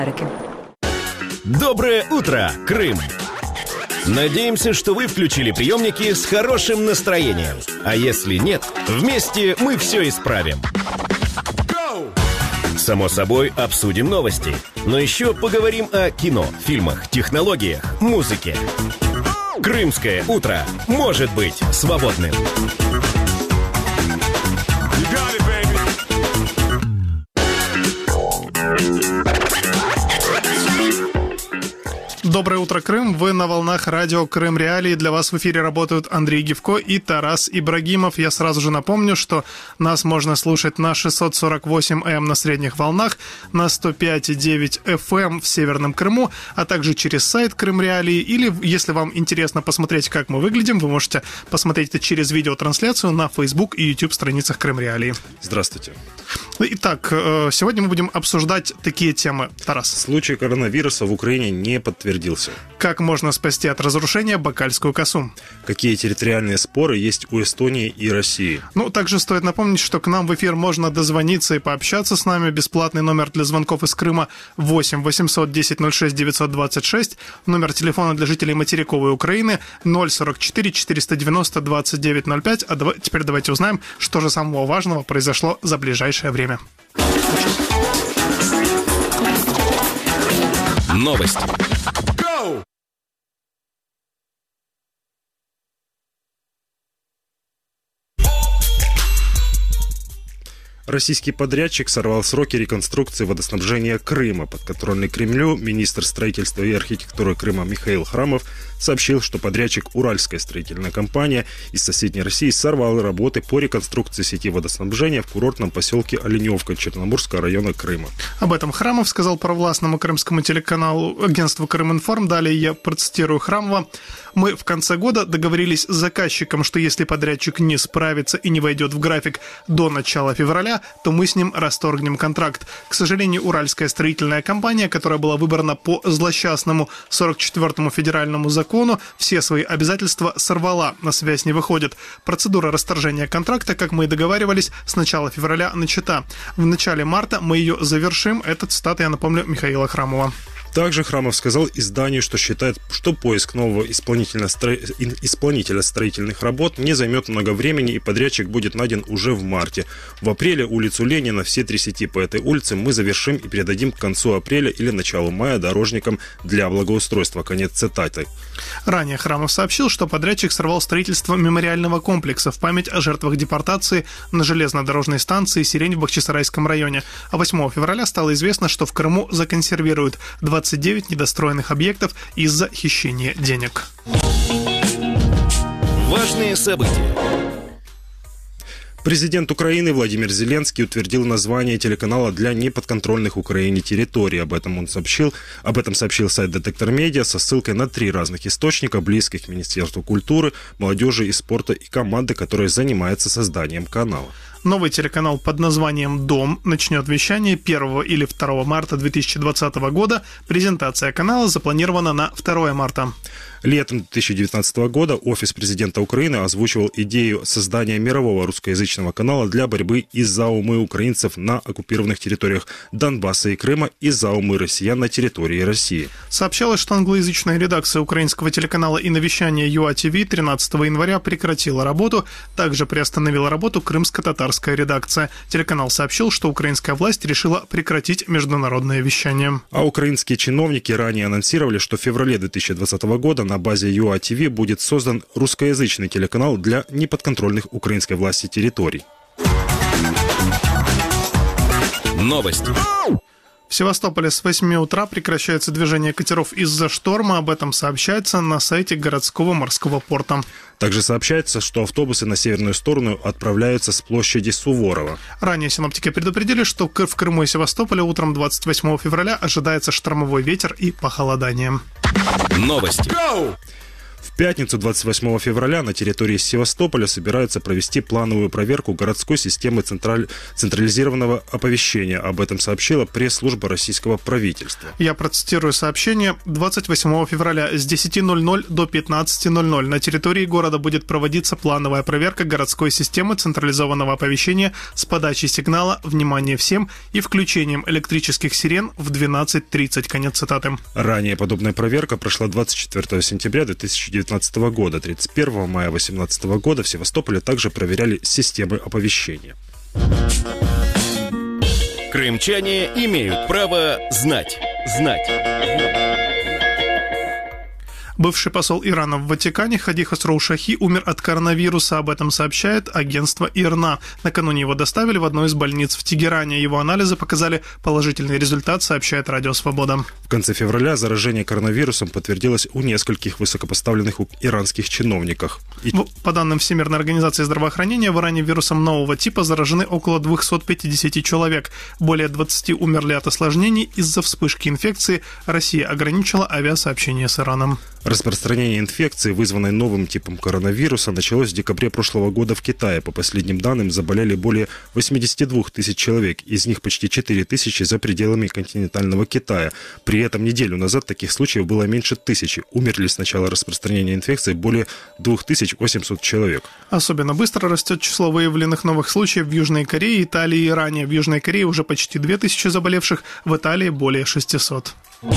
Доброе утро, Крым! Надеемся, что вы включили приемники с хорошим настроением. А если нет, вместе мы все исправим. Само собой, обсудим новости. Но еще поговорим о кино, фильмах, технологиях, музыке. Крымское утро может быть свободным. Доброе утро, Крым. Вы на волнах радио Крым Реалии. Для вас в эфире работают Андрей Гивко и Тарас Ибрагимов. Я сразу же напомню, что нас можно слушать на 648 М на средних волнах, на 105,9 FM в Северном Крыму, а также через сайт Крым Реалии. Или, если вам интересно посмотреть, как мы выглядим, вы можете посмотреть это через видеотрансляцию на Facebook и YouTube страницах Крым Реалии. Здравствуйте. Итак, сегодня мы будем обсуждать такие темы. Тарас. Случай коронавируса в Украине не подтвердился. Как можно спасти от разрушения Бакальскую косу? Какие территориальные споры есть у Эстонии и России? Также стоит напомнить, что к нам в эфир можно дозвониться и пообщаться с нами. Бесплатный номер для звонков из Крыма 8 800 10 06 926. Номер телефона для жителей материковой Украины 044 490 2905. А теперь давайте узнаем, что же самого важного произошло за ближайшее время. Новости. Российский подрядчик сорвал сроки реконструкции водоснабжения Крыма. Подконтрольный Кремлю министр строительства и архитектуры Крыма Михаил Храмов сообщил, что подрядчик Уральская строительная компания из соседней России сорвал работы по реконструкции сети водоснабжения в курортном поселке Оленевка Черноморского района Крыма. Об этом Храмов сказал провластному крымскому телеканалу агентству Крыминформ. Далее я процитирую Храмова. «Мы в конце года договорились с заказчиком, что если подрядчик не справится и не войдет в график до начала февраля, то мы с ним расторгнем контракт. К сожалению, Уральская строительная компания, которая была выбрана по злосчастному 44-му федеральному закону, все свои обязательства сорвала, на связь не выходит. Процедура расторжения контракта, как мы и договаривались, с начала февраля начата. В начале марта мы ее завершим». Это цитата, я напомню, Михаила Храмова. Также Храмов сказал изданию, что считает, что поиск нового исполнителя строительных работ не займет много времени, и подрядчик будет найден уже в марте. В апреле улицу Ленина, все 3 сети по этой улице мы завершим и передадим к концу апреля или началу мая дорожникам для благоустройства. Конец цитаты. Ранее Храмов сообщил, что подрядчик сорвал строительство мемориального комплекса в память о жертвах депортации на железнодорожной станции «Сирень» в Бахчисарайском районе. А 8 февраля стало известно, что в Крыму законсервируют 29 недостроенных объектов из-за хищения денег. Важные события. Президент Украины Владимир Зеленский утвердил название телеканала для неподконтрольных Украине территорий. Об этом сообщил сайт «Детектор Медиа» со ссылкой на 3 разных источника, близких к Министерству культуры, молодежи и спорта и команды, которая занимается созданием канала. Новый телеканал под названием «Дом» начнет вещание 1 или 2 марта 2020 года. Презентация канала запланирована на 2 марта. Летом 2019 года офис президента Украины озвучивал идею создания мирового русскоязычного канала для борьбы из-за умы украинцев на оккупированных территориях Донбасса и Крыма и за умы россиян на территории России. Сообщалось, что англоязычная редакция украинского телеканала и навещания ЮА-ТВ 13 января прекратила работу. Также приостановила работу крымско-татарская редакция. Телеканал сообщил, что украинская власть решила прекратить международное вещание. А украинские чиновники ранее анонсировали, что в феврале 2020 года на базе ЮА-ТВ будет создан русскоязычный телеканал для неподконтрольных украинской власти территорий. Новости. В Севастополе с 8 утра прекращается движение катеров из-за шторма. Об этом сообщается на сайте городского морского порта. Также сообщается, что автобусы на северную сторону отправляются с площади Суворова. Ранее синоптики предупредили, что в Крыму и Севастополе утром 28 февраля ожидается штормовой ветер и похолодание. Новости. В пятницу, 28 февраля, на территории Севастополя собираются провести плановую проверку городской системы централизованного оповещения. Об этом сообщила пресс-служба российского правительства. Я процитирую сообщение. 28 февраля с 10:00 до 15:00 на территории города будет проводиться плановая проверка городской системы централизованного оповещения с подачей сигнала «Внимание всем» и включением электрических сирен в 12:30. Конец цитаты. Ранее подобная проверка прошла 24 сентября 2019 года. 31 мая 2018 года в Севастополе также проверяли системы оповещения. Крымчане имеют право знать. Бывший посол Ирана в Ватикане Хади Хосроу-Шахи умер от коронавируса. Об этом сообщает агентство ИРНА. Накануне его доставили в одну из больниц в Тегеране. Его анализы показали положительный результат, сообщает Радио Свобода. В конце февраля заражение коронавирусом подтвердилось у нескольких высокопоставленных иранских чиновников. По данным Всемирной организации здравоохранения, в Иране вирусом нового типа заражены около 250 человек. Более 20 умерли от осложнений из-за вспышки инфекции. Россия ограничила авиасообщение с Ираном. Распространение инфекции, вызванной новым типом коронавируса, началось в декабре прошлого года в Китае. По последним данным, заболели более 82 тысяч человек, из них почти 4 тысячи за пределами континентального Китая. При этом неделю назад таких случаев было меньше 1000. Умерли с начала распространения инфекции более 2800 человек. Особенно быстро растет число выявленных новых случаев в Южной Корее, Италии и Иране. В Южной Корее уже почти 2000 заболевших, в Италии более 600.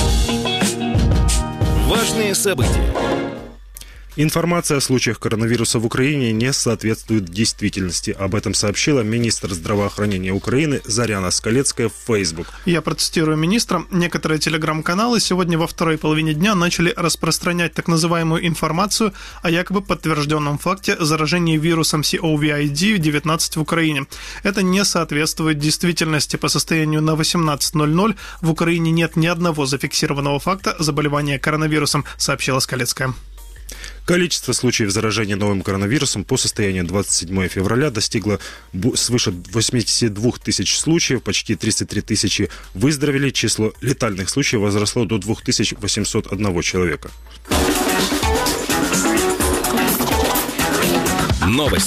Важные события. Информация о случаях коронавируса в Украине не соответствует действительности. Об этом сообщила министр здравоохранения Украины Заряна Скалецкая в Facebook. Я процитирую министра. Некоторые телеграм-каналы сегодня во второй половине дня начали распространять так называемую информацию о якобы подтвержденном факте заражения вирусом COVID-19 в Украине. Это не соответствует действительности. По состоянию на 18:00 в Украине нет ни одного зафиксированного факта заболевания коронавирусом, сообщила Скалецкая. Количество случаев заражения новым коронавирусом по состоянию 27 февраля достигло свыше 82 тысяч случаев, почти 33 тысячи выздоровели, число летальных случаев возросло до 2801 человека. Новости.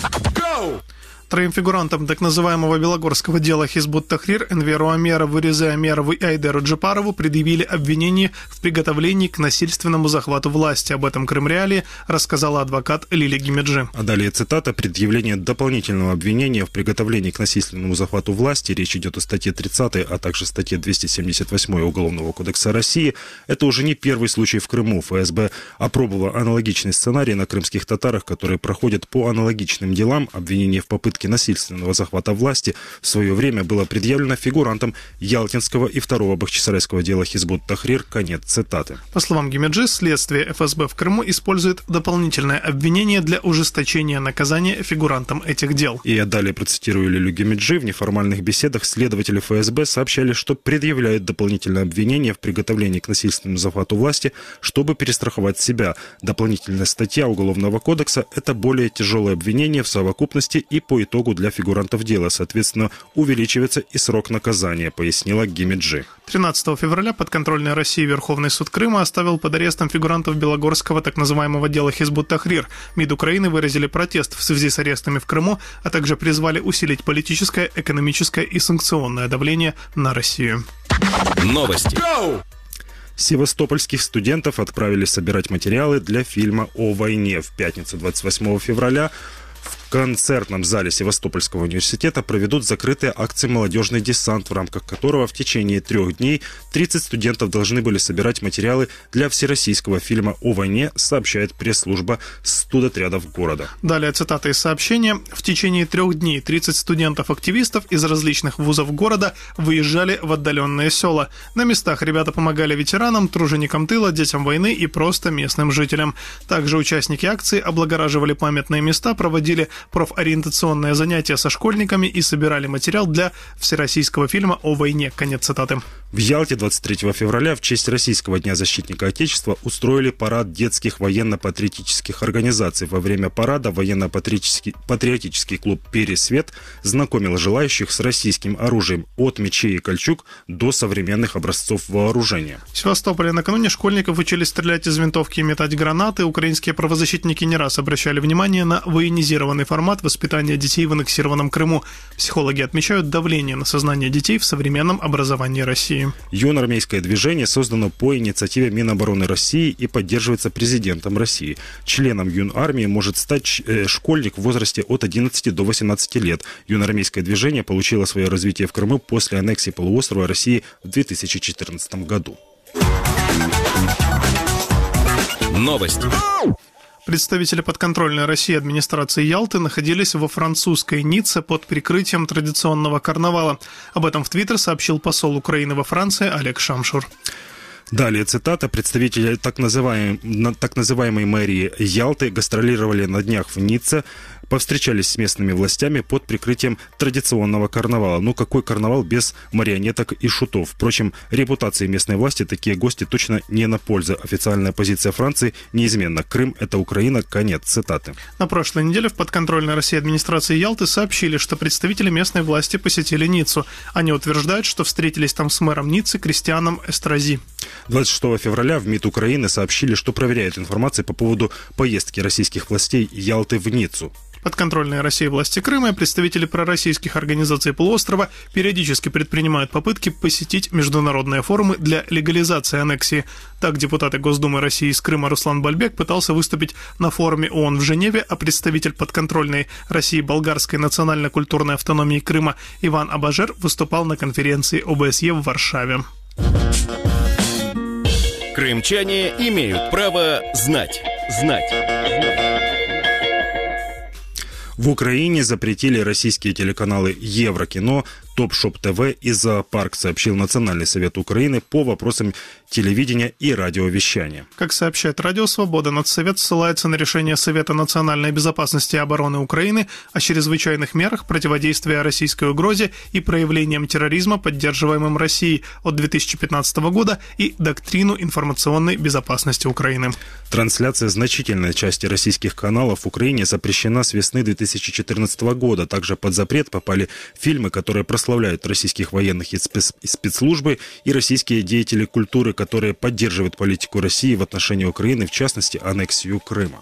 Троим фигурантам так называемого белогорского дела Хизбут-Тахрир Энверу Амерову, Резе Амерову и Айдеру Джапарову предъявили обвинение в приготовлении к насильственному захвату власти. Об этом Крым-Реалии рассказала адвокат Лилия Гимеджи. А далее цитата. Предъявление дополнительного обвинения в приготовлении к насильственному захвату власти. Речь идет о статье 30, а также статье 278 Уголовного кодекса России. Это уже не первый случай в Крыму. ФСБ опробовала аналогичный сценарий на крымских татарах, которые проходят по аналогичным делам. Обвинение в попытке насильственного захвата власти в свое время было предъявлено фигурантам Ялтинского и второго бахчисарайского дела Хизбут-Тахрир. Конец цитаты. По словам Гимеджи, следствие ФСБ в Крыму использует дополнительное обвинение для ужесточения наказания фигурантам этих дел. И я далее процитирую Лилию Гимеджи. В неформальных беседах следователи ФСБ сообщали, что предъявляют дополнительное обвинение в приготовлении к насильственному захвату власти, чтобы перестраховать себя. Дополнительная статья Уголовного кодекса – это более тяжелое обвинение в совокупности и по итогу для фигурантов дела. Соответственно, увеличивается и срок наказания, пояснила Гимеджи. 13 февраля подконтрольной России Верховный суд Крыма оставил под арестом фигурантов белогорского так называемого дела Хизбут-Тахрир. МИД Украины выразили протест в связи с арестами в Крыму, а также призвали усилить политическое, экономическое и санкционное давление на Россию. Новости. Севастопольских студентов отправили собирать материалы для фильма о войне. В пятницу 28 февраля в концертном зале Севастопольского университета проведут закрытые акции «Молодежный десант», в рамках которого в течение 3 дней 30 студентов должны были собирать материалы для всероссийского фильма о войне, сообщает пресс-служба студотрядов города. Далее цитата из сообщения. В течение 3 дней 30 студентов-активистов из различных вузов города выезжали в отдаленные села. На местах ребята помогали ветеранам, труженикам тыла, детям войны и просто местным жителям. Также участники акции облагораживали памятные места, проводили профориентационное занятие со школьниками и собирали материал для всероссийского фильма о войне. Конец цитаты. В Ялте 23 февраля в честь Российского дня защитника Отечества устроили парад детских военно-патриотических организаций. Во время парада военно-патриотический клуб «Пересвет» знакомил желающих с российским оружием от мечей и кольчуг до современных образцов вооружения. В Севастополе накануне школьников учили стрелять из винтовки и метать гранаты. Украинские правозащитники не раз обращали внимание на военизированный формат воспитания детей в аннексированном Крыму. Психологи отмечают давление на сознание детей в современном образовании России. Юноармейское движение создано по инициативе Минобороны России и поддерживается президентом России. Членом юнармии может стать школьник в возрасте от 11 до 18 лет. Юноармейское движение получило свое развитие в Крыму после аннексии полуострова России в 2014 году. Новость. Представители подконтрольной России администрации Ялты находились во французской Ницце под прикрытием традиционного карнавала. Об этом в Твиттер сообщил посол Украины во Франции Олег Шамшур. Далее цитата. Представители так называемой мэрии Ялты гастролировали на днях в Ницце, повстречались с местными властями под прикрытием традиционного карнавала. Ну, какой карнавал без марионеток и шутов? Впрочем, репутации местной власти такие гости точно не на пользу. Официальная позиция Франции неизменна. Крым – это Украина. Конец цитаты. На прошлой неделе в подконтрольной России администрации Ялты сообщили, что представители местной власти посетили Ниццу. Они утверждают, что встретились там с мэром Ниццы Кристианом Эстрази. 26 февраля в МИД Украины сообщили, что проверяют информацию по поводу поездки российских властей Ялты в Ниццу. Подконтрольные России власти Крыма и представители пророссийских организаций полуострова периодически предпринимают попытки посетить международные форумы для легализации аннексии. Так, депутат Госдумы России из Крыма Руслан Бальбек пытался выступить на форуме ООН в Женеве, а представитель подконтрольной России болгарской национально-культурной автономии Крыма Иван Абажер выступал на конференции ОБСЕ в Варшаве. Крымчане имеют право знать. В Украине запретили российские телеканалы Еврокино, Топ-Шоп ТВ и Зоопарк, сообщил Национальный совет Украины по вопросам телевидения и радиовещания. Как сообщает Радио Свобода, Нацсовет ссылается на решение Совета национальной безопасности и обороны Украины о чрезвычайных мерах противодействия российской угрозе и проявлениям терроризма, поддерживаемым Россией от 2015 года, и доктрину информационной безопасности Украины. Трансляция значительной части российских каналов в Украине запрещена с весны 2014 года. Также под запрет попали фильмы, которые прославляют российских военных и спецслужбы, и российские деятели культуры, которые поддерживают политику России в отношении Украины, в частности, аннексию Крыма.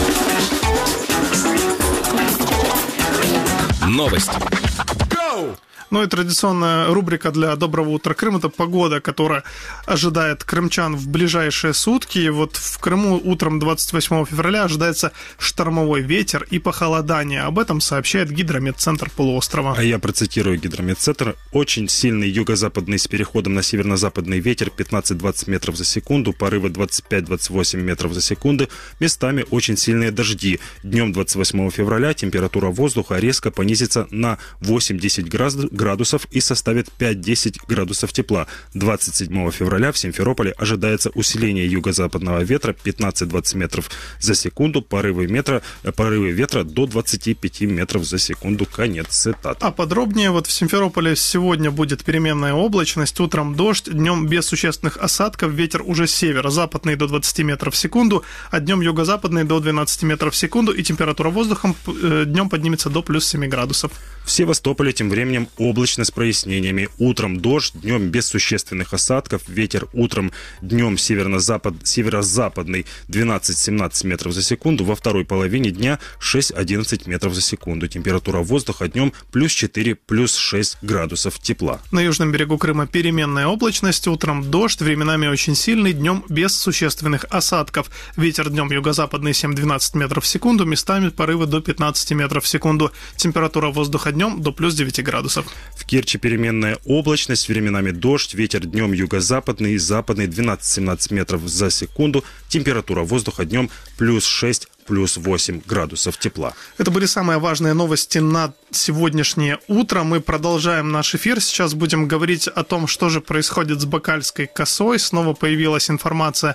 Новость. Ну и традиционная рубрика для «Доброго утра, Крым» — это погода, которая ожидает крымчан в ближайшие сутки. И вот в Крыму утром 28 февраля ожидается штормовой ветер и похолодание. Об этом сообщает Гидрометцентр полуострова. А я процитирую Гидрометцентр. Очень сильный юго-западный с переходом на северно-западный ветер 15-20 метров за секунду, порывы 25-28 метров за секунду. Местами очень сильные дожди. Днем 28 февраля температура воздуха резко понизится на 8-10 градусов и составит 5-10 градусов тепла. 27 февраля в Симферополе ожидается усиление юго-западного ветра 15-20 метров за секунду, порывы ветра до 25 метров за секунду. Конец цитаты. А подробнее, вот в Симферополе сегодня будет переменная облачность, утром дождь, днем без существенных осадков, ветер уже северо-западный до 20 метров в секунду, а днем юго-западный до 12 метров в секунду, и температура воздуха днем поднимется до плюс 7 градусов. В Севастополе тем временем облачно с прояснениями. Утром дождь, днем без существенных осадков. Ветер утром, днем северо-западный 12-17 метров за секунду. Во второй половине дня 6-11 метров за секунду. Температура воздуха днем плюс 4, плюс 6 градусов тепла. На южном берегу Крыма переменная облачность. Утром дождь, временами очень сильный, днем без существенных осадков. Ветер днем юго-западный 7-12 метров в секунду. Местами порывы до 15 метров в секунду. Температура воздуха днем до плюс 9 градусов. В Керчи переменная облачность, временами дождь, ветер днем юго-западный и западный 12-17 метров за секунду, температура воздуха днем плюс 6, плюс 8 градусов тепла. Это были самые важные новости на сегодняшнее утро. Мы продолжаем наш эфир. Сейчас будем говорить о том, что же происходит с Бакальской косой. Снова появилась информация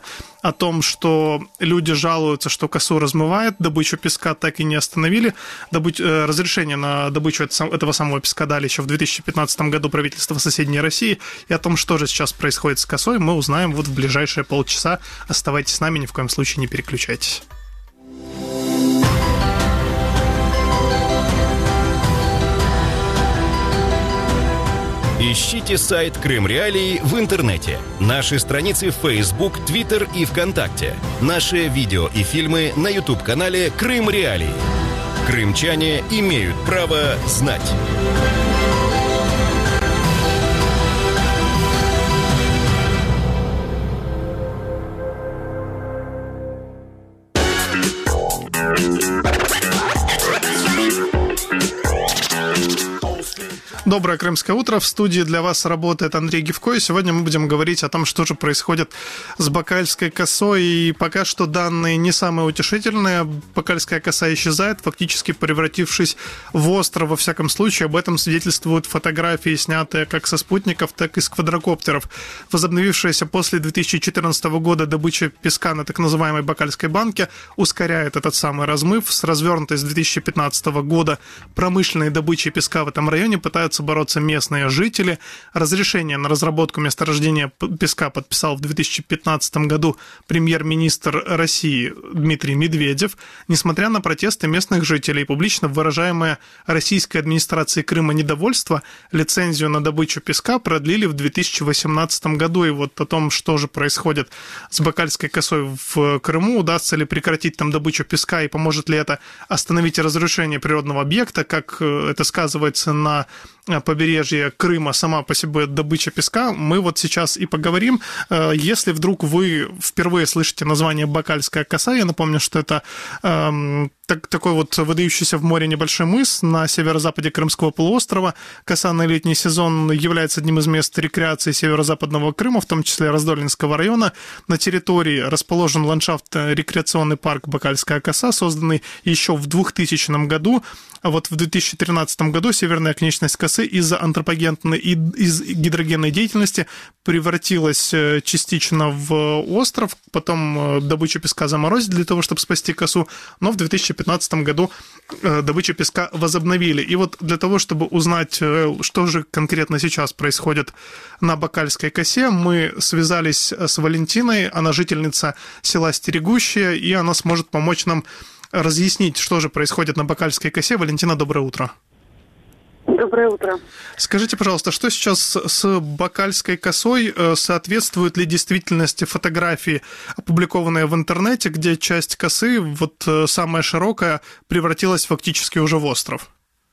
о том, что люди жалуются, что косу размывает, добычу песка так и не остановили. Разрешение на добычу этого самого песка дали еще в 2015 году правительство соседней России. И о том, что же сейчас происходит с косой, мы узнаем вот в ближайшие полчаса. Оставайтесь с нами, ни в коем случае не переключайтесь. Ищите сайт Крым Реалии в интернете, наши страницы в Facebook, Twitter и ВКонтакте, наши видео и фильмы на YouTube-канале Крым Реалии. Крымчане имеют право знать. Доброе крымское утро. В студии для вас работает Андрей Гивко. И сегодня мы будем говорить о том, что же происходит с бакальской косой. И пока что данные не самые утешительные. Бакальская коса исчезает, фактически превратившись в остров. Во всяком случае, об этом свидетельствуют фотографии, снятые как со спутников, так и с квадрокоптеров. Возобновившаяся после 2014 года добыча песка на так называемой Бакальской банке ускоряет этот самый размыв. С развернутой с 2015 года промышленной добычей песка в этом районе пытаются бороться местные жители. Разрешение на разработку месторождения песка подписал в 2015 году премьер-министр России Дмитрий Медведев. Несмотря на протесты местных жителей и публично выражаемое российской администрацией Крыма недовольство, лицензию на добычу песка продлили в 2018 году. И вот о том, что же происходит с Бакальской косой в Крыму, удастся ли прекратить там добычу песка и поможет ли это остановить разрушение природного объекта, как это сказывается на побережье Крыма, сама по себе добыча песка, мы вот сейчас и поговорим. Если вдруг вы впервые слышите название Бакальская коса, я напомню, что это такой вот выдающийся в море небольшой мыс на северо-западе Крымского полуострова. Коса на летний сезон является одним из мест рекреации северо-западного Крыма, в том числе Раздольнинского района. На территории расположен ландшафтно-рекреационный парк Бакальская коса, созданный еще в 2000 году. А вот в 2013 году северная оконечность косы из-за антропогенной и из гидрогенной деятельности превратилась частично в остров. Потом добычу песка заморозили для того, чтобы спасти косу. Но в 2015 году добычу песка возобновили. И вот для того, чтобы узнать, что же конкретно сейчас происходит на Бакальской косе, мы связались с Валентиной. Она жительница села Стерегущая, и она сможет помочь нам разъяснить, что же происходит на Бакальской косе. Валентина, доброе утро. Доброе утро. Скажите, пожалуйста, что сейчас с Бакальской косой? Соответствуют ли действительности фотографии, опубликованные в интернете, где часть косы, вот самая широкая, превратилась фактически уже в остров?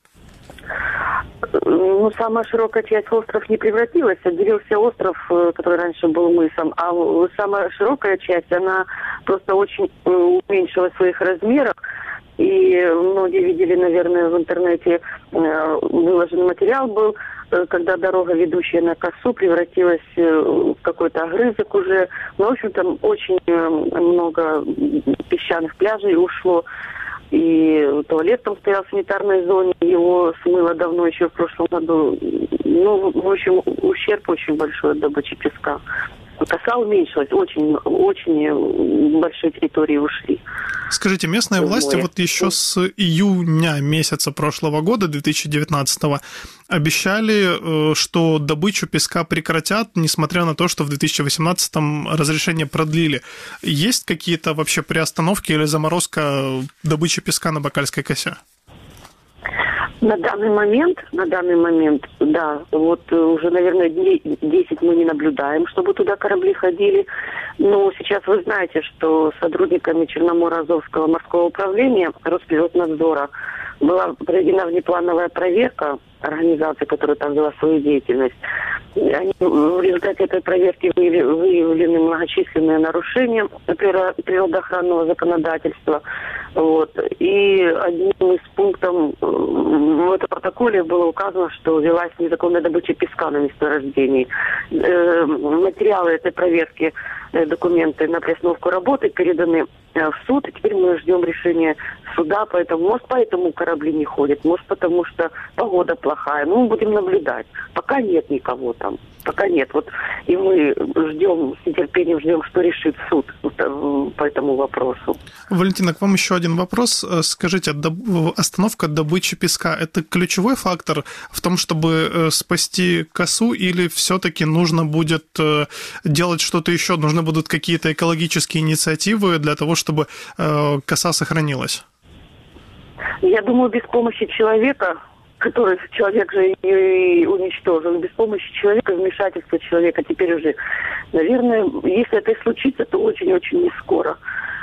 Ну, самая широкая часть в остров не превратилась, отделился остров, который раньше был мысом, а самая широкая часть, она просто очень уменьшилась в своих размерах. И многие видели, наверное, в интернете выложенный материал был, когда дорога, ведущая на косу, превратилась в какой-то огрызок уже. Ну, в общем, там очень много песчаных пляжей ушло. И туалет там стоял в санитарной зоне, его смыло давно, еще в прошлом году. Ну, в общем, ущерб очень большой от добычи песка. Коса уменьшилась, очень большие территории ушли. Скажите, местные власти вот еще с июня месяца прошлого года, 2019-го, обещали, что добычу песка прекратят, несмотря на то, что в 2018-м разрешение продлили. Есть какие-то вообще приостановки или заморозка добычи песка на Бакальской косе? На данный момент, да, вот уже, наверное, дней 10 мы не наблюдаем, чтобы туда корабли ходили. Но сейчас вы знаете, что сотрудниками Черноморско-Азовского морского управления Росприроднадзора была проведена внеплановая проверка организации, которая там вела свою деятельность. В результате этой проверки выявлены многочисленные нарушения природоохранного законодательства. Вот. И одним из пунктов в этом протоколе было указано, что велась незаконная добыча песка на месторождении. Материалы этой проверки, документы на приостановку работы переданы в суд, и теперь мы ждем решения суда, поэтому корабли не ходят, может потому что погода плохая. Ну, будем наблюдать. Пока нет никого там. пока нет. Вот и мы ждем, с нетерпением ждем, что решит суд по этому вопросу. Валентина, к вам еще один вопрос. Скажите, остановка добычи песка – это ключевой фактор в том, чтобы спасти косу, или все-таки нужно будет делать что-то еще? Нужны будут какие-то экологические инициативы для того, чтобы коса сохранилась? Я думаю, без помощи человека, который человек же и уничтожил, без помощи человека, вмешательства человека, теперь уже, наверное, если это и случится, то очень-очень не скоро.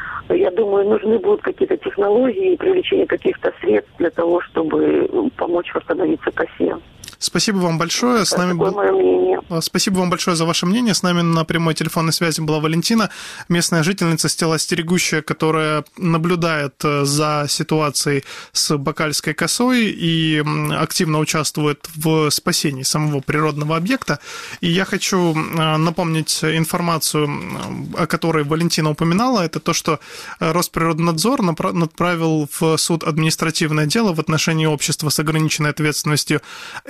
Я думаю, нужны будут какие-то технологии и привлечение каких-то средств для того, чтобы помочь восстановиться косе. Спасибо вам большое. С нами такое мое мнение. Спасибо вам большое за ваше мнение. С нами на прямой телефонной связи была Валентина, местная жительница, стелостерегущая, которая наблюдает за ситуацией с бакальской косой и активно участвует в спасении самого природного объекта. И я хочу напомнить информацию, о которой Валентина упоминала. Это то, что Росприроднадзор направил в суд административное дело в отношении общества с ограниченной ответственностью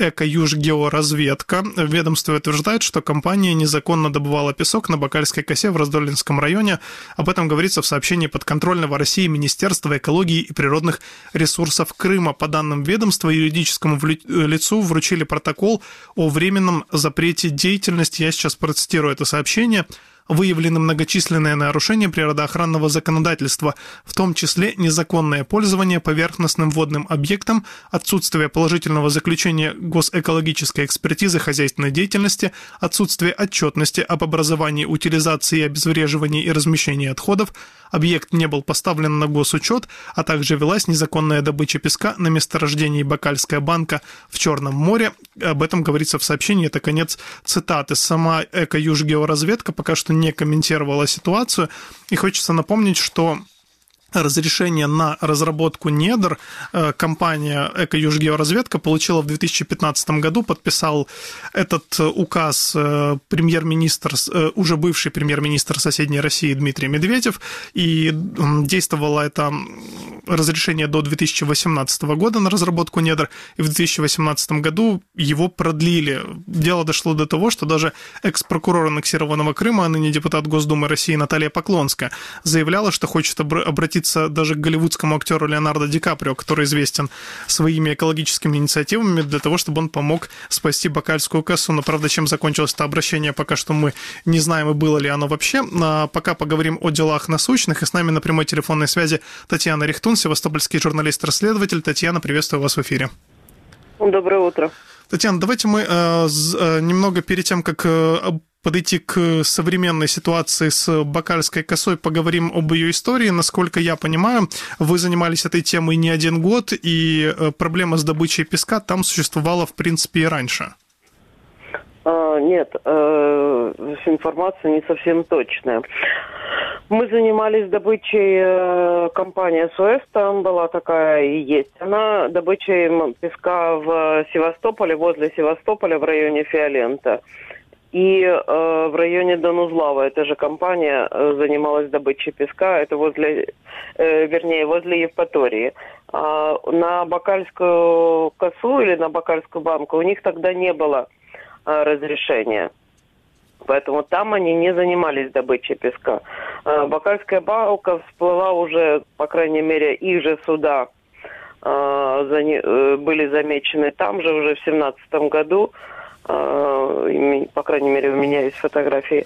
«Южгеоразведка». Ведомство утверждает, что компания незаконно добывала песок на Бакальской косе в Раздольнинском районе. Об этом говорится в сообщении подконтрольного России Министерства экологии и природных ресурсов Крыма. По данным ведомства, юридическому лицу вручили протокол о временном запрете деятельности. Я сейчас процитирую это сообщение. Выявлены многочисленные нарушения природоохранного законодательства, в том числе незаконное пользование поверхностным водным объектом, отсутствие положительного заключения госэкологической экспертизы хозяйственной деятельности, отсутствие отчетности об образовании, утилизации и обезвреживании и размещении отходов, объект не был поставлен на госучет, а также велась незаконная добыча песка на месторождении Бакальская банка в Черном море. Об этом говорится в сообщении, это конец цитаты. Сама Южгеоразведка пока что не комментировала ситуацию, и хочется напомнить, что разрешение на разработку недр компания «Эко-Южгеоразведка» получила в 2015 году, подписал этот указ премьер-министр, уже бывший премьер-министр соседней России Дмитрий Медведев, и действовало это разрешение до 2018 года на разработку недр, и в 2018 году его продлили. Дело дошло до того, что даже экс-прокурор аннексированного Крыма, а ныне депутат Госдумы России Наталья Поклонская, заявляла, что хочет обратиться даже к голливудскому актеру Леонардо Ди Каприо, который известен своими экологическими инициативами, для того, чтобы он помог спасти бакальскую косу. Но, правда, чем закончилось это обращение, пока что мы не знаем, и было ли оно вообще. Пока поговорим о делах насущных, и с нами на прямой телефонной связи Татьяна Рихтун, севастопольский журналист-расследователь. Татьяна, приветствую вас в эфире. Доброе утро. Татьяна, давайте мы немного перед тем, как подойти к современной ситуации с бакальской косой, поговорим об ее истории. Насколько я понимаю, вы занимались этой темой не один год, и проблема с добычей песка там существовала, в принципе, и раньше. Нет, информация не совсем точная. Мы занимались добычей, компания СОС там была такая и есть. Она добычей песка в Севастополе, возле Севастополя, в районе Фиолента. И в районе Донузлава эта же компания занималась добычей песка, это возле Евпатории. На Бакальскую косу или на Бакальскую банку у них тогда не было разрешения. Поэтому там они не занимались добычей песка. Бакальская банка всплыла уже, по крайней мере, их же суда были замечены там же уже в 2017 году. По крайней мере, у меня есть фотографии,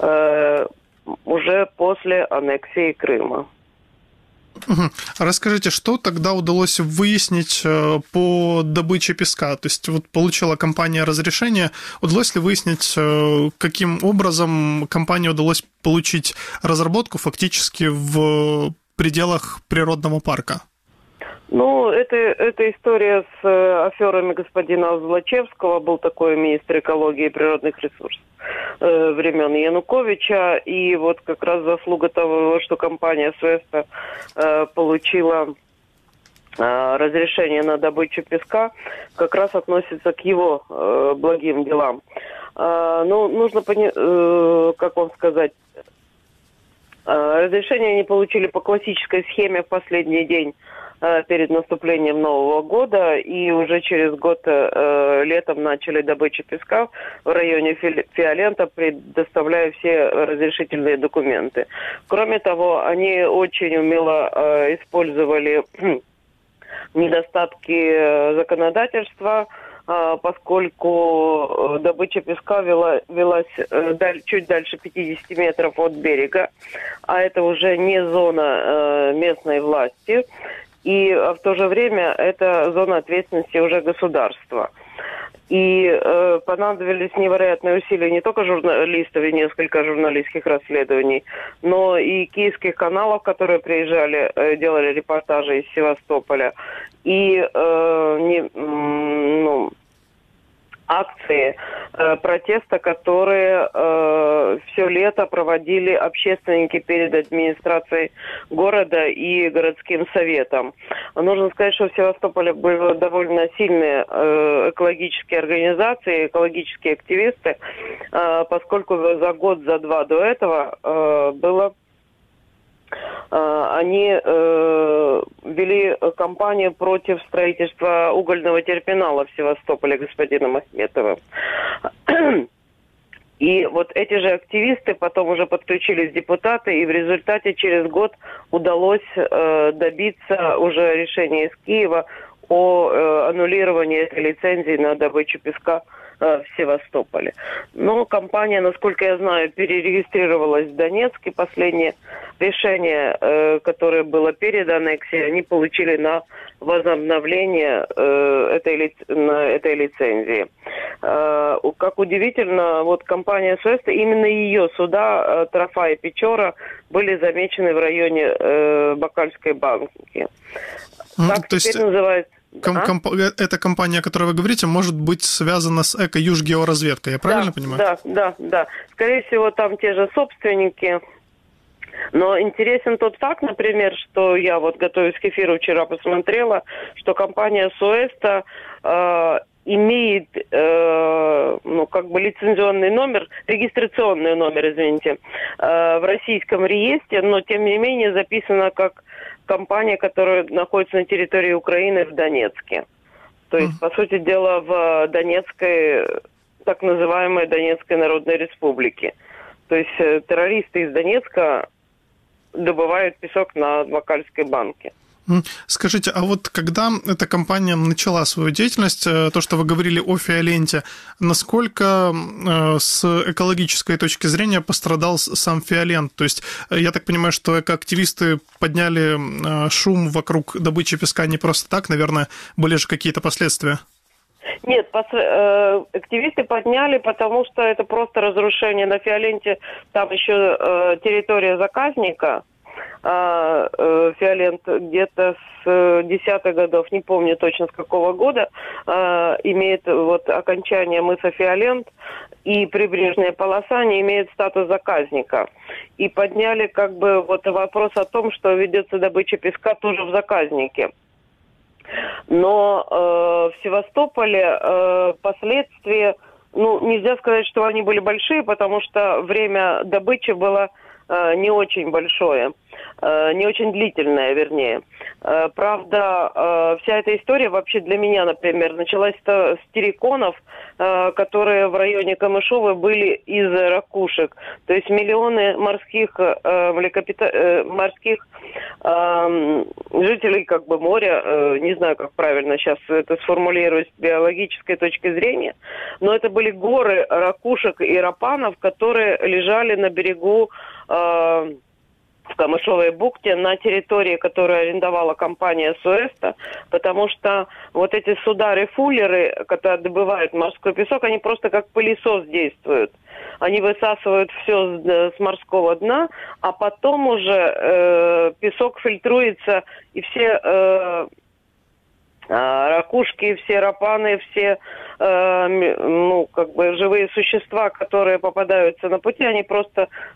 уже после аннексии Крыма. Расскажите, что тогда удалось выяснить по добыче песка? То есть вот получила компания разрешение, удалось ли выяснить, каким образом компании удалось получить разработку фактически в пределах природного парка? Ну, это история с аферами господина Злачевского. Был такой министр экологии и природных ресурсов времен Януковича. И вот как раз заслуга того, что компания СОЭС получила разрешение на добычу песка, как раз относится к его благим делам. Ну, нужно как вам сказать, Разрешение они получили по классической схеме в последний день перед наступлением Нового года, и уже через год летом начали добычу песка в районе Фиолента, предоставляя все разрешительные документы. Кроме того, они очень умело использовали недостатки законодательства, поскольку добыча песка велась чуть дальше 50 метров от берега, а это уже не зона местной власти, и в то же время это зона ответственности уже государства. И понадобились невероятные усилия не только журналистов и несколько журналистских расследований, но и киевских каналов, которые приезжали, делали репортажи из Севастополя, и акции протеста, которые все лето проводили общественники перед администрацией города и городским советом. Нужно сказать, что в Севастополе были довольно сильные экологические организации, экологические активисты, поскольку за год, за два до этого они вели кампанию против строительства угольного терминала в Севастополе господином Ахметовым. И вот эти же активисты потом уже подключились депутаты, и в результате через год удалось добиться уже решения из Киева о аннулировании этой лицензии на добычу песка в Севастополе. Но компания, насколько я знаю, перерегистрировалась в Донецке. Последнее решение, которое было перед аннексией, они получили на возобновление этой лицензии. Как удивительно, вот компания Суэста, именно ее суда, Трофа и Печора, были замечены в районе Бакальской банки. Как теперь называется? Эта компания, о которой вы говорите, может быть связана с Эко-Южгеоразведкой, я правильно понимаю? Да. Скорее всего, там те же собственники. Но интересен тот факт, например, что я вот, готовясь к эфиру, вчера посмотрела, что компания Суэста имеет, лицензионный номер, регистрационный номер, в российском реестре, но, тем не менее, записана как компания, которая находится на территории Украины в Донецке. То есть, по сути дела, в Донецкой, так называемой Донецкой Народной Республике. То есть, террористы из Донецка добывают песок на Бакальской банке. Скажите, а вот когда эта компания начала свою деятельность, то, что вы говорили о Фиоленте, насколько с экологической точки зрения пострадал сам Фиолент? То есть, я так понимаю, что экоактивисты подняли шум вокруг добычи песка не просто так, наверное, были же какие-то последствия? Нет, активисты подняли, потому что это просто разрушение на Фиоленте, там еще территория заказника. Фиолент где-то с 10-х годов, не помню точно с какого года, имеет вот окончание мыса Фиолент, и прибрежная полоса не имеет статус заказника. И подняли как бы вот вопрос о том, что ведется добыча песка тоже в заказнике. Но в Севастополе последствия, нельзя сказать, что они были большие, потому что время добычи было не очень большое, не очень длительное, вернее. Правда, вся эта история вообще для меня, например, началась с терриконов, которые в районе Камышова были из ракушек. То есть миллионы морских жителей как бы моря, не знаю, как правильно сейчас это сформулировать с биологической точки зрения, но это были горы ракушек и рапанов, которые лежали на берегу в Камышовой бухте на территории, которую арендовала компания Суэста, потому что вот эти суда-рефулеры, которые добывают морской песок, они просто как пылесос действуют. Они высасывают все с морского дна, а потом уже песок фильтруется, и все ракушки, все рапаны, все живые существа, которые попадаются на пути, они просто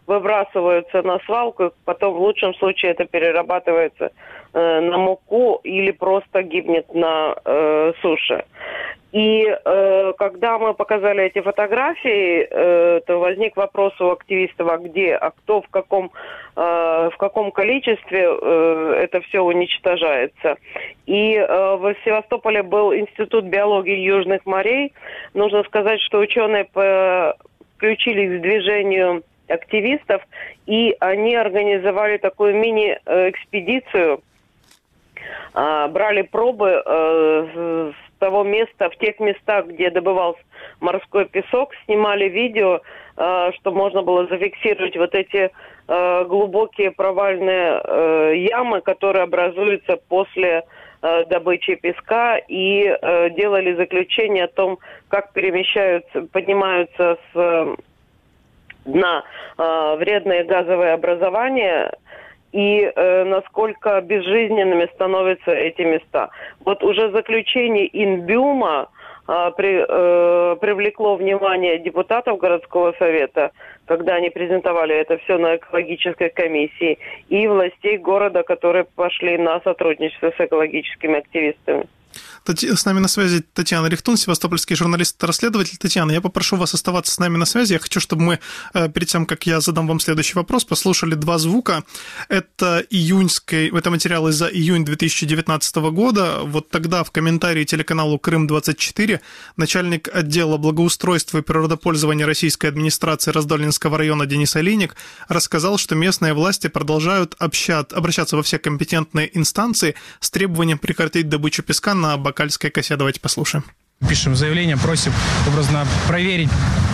выбрасываются на свалку, потом в лучшем случае это перерабатывается на муку или просто гибнет на суше. И когда мы показали эти фотографии, то возник вопрос у активистов, а где, а кто, в каком количестве это все уничтожается. И в Севастополе был Институт биологии южных морей. Нужно сказать, что ученые включились к движению активистов, и они организовали такую мини-экспедицию, брали пробы с того места, в тех местах, где добывался морской песок, снимали видео, что можно было зафиксировать вот эти глубокие провальные ямы, которые образуются после добычи песка, и делали заключение о том, как поднимаются с дна вредные газовые образования, и насколько безжизненными становятся эти места. Вот уже заключение Инбиума привлекло внимание депутатов городского совета, когда они презентовали это все на экологической комиссии, и властей города, которые пошли на сотрудничество с экологическими активистами. С нами на связи Татьяна Рихтун, севастопольский журналист-расследователь. Татьяна, я попрошу вас оставаться с нами на связи. Я хочу, чтобы мы, перед тем, как я задам вам следующий вопрос, послушали два звука. Это материал из-за июнь 2019 года. Вот тогда в комментарии телеканалу «Крым-24» начальник отдела благоустройства и природопользования российской администрации Раздольнинского района Денис Олейник рассказал, что местные власти продолжают обращаться во все компетентные инстанции с требованием прекратить добычу песка на Бакальской косе. Давайте послушаем. Пишем заявление, просим образно проверить,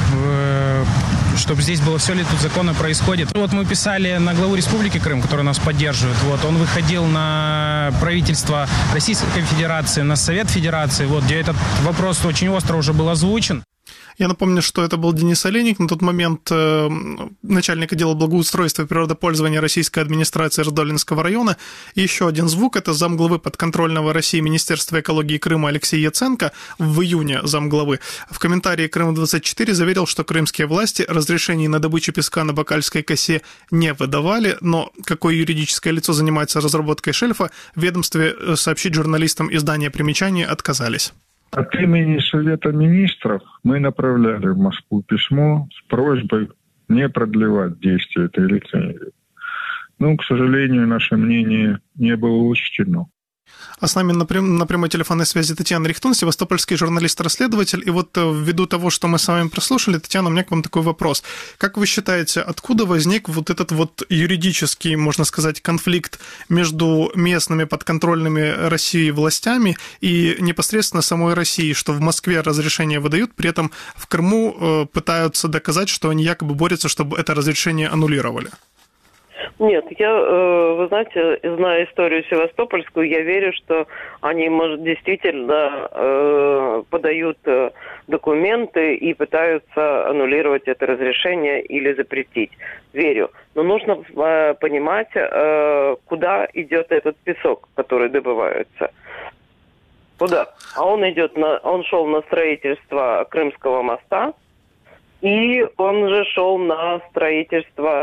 чтобы здесь было все ли тут законно происходит. Вот мы писали на главу Республики Крым, который нас поддерживает. Вот он выходил на правительство Российской Федерации, на Совет Федерации, вот, где этот вопрос очень остро уже был озвучен. Я напомню, что это был Денис Олейник, на тот момент начальник отдела благоустройства и природопользования российской администрации Раздольнинского района. И еще один звук – это замглавы подконтрольного России Министерства экологии Крыма Алексей Яценко, в июне замглавы. В комментарии «Крым-24» заверил, что крымские власти разрешений на добычу песка на Бакальской косе не выдавали, но какое юридическое лицо занимается разработкой шельфа, в ведомстве сообщить журналистам издания примечаний отказались. От имени Совета Министров мы направляли в Москву письмо с просьбой не продлевать действие этой лицензии. Но, к сожалению, наше мнение не было учтено. А с нами на прямой телефонной связи Татьяна Рихтун, севастопольский журналист-расследователь. И вот ввиду того, что мы с вами прослушали, Татьяна, у меня к вам такой вопрос. Как вы считаете, откуда возник вот этот вот юридический, можно сказать, конфликт между местными подконтрольными России властями и непосредственно самой Россией, что в Москве разрешение выдают, при этом в Крыму пытаются доказать, что они якобы борются, чтобы это разрешение аннулировали? Нет, вы знаете, зная историю севастопольскую, я верю, что они, может, действительно подают документы и пытаются аннулировать это разрешение или запретить. Верю. Но нужно понимать, куда идет этот песок, который добывается. Куда? А он шел на строительство Крымского моста, и он же шел на строительство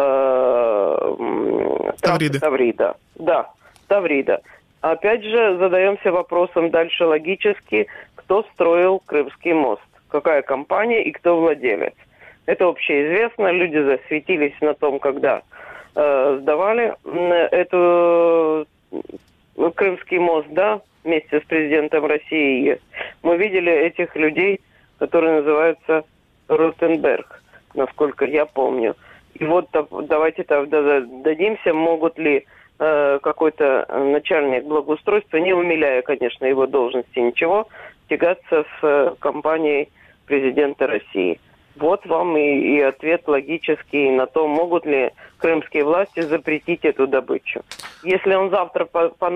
Таврида. Да, Таврида. Опять же, задаемся вопросом дальше логически, кто строил Крымский мост, какая компания и кто владелец. Это общеизвестно, люди засветились на том, когда сдавали Крымский мост, да, вместе с президентом России. Мы видели этих людей, которые называются Ротенберг, насколько я помню. И вот давайте дадимся, могут ли какой-то начальник благоустройства, не умиляя, конечно, его должности, ничего, тягаться с компанией президента России. Вот вам и ответ логический на то, могут ли крымские власти запретить эту добычу. Если он завтра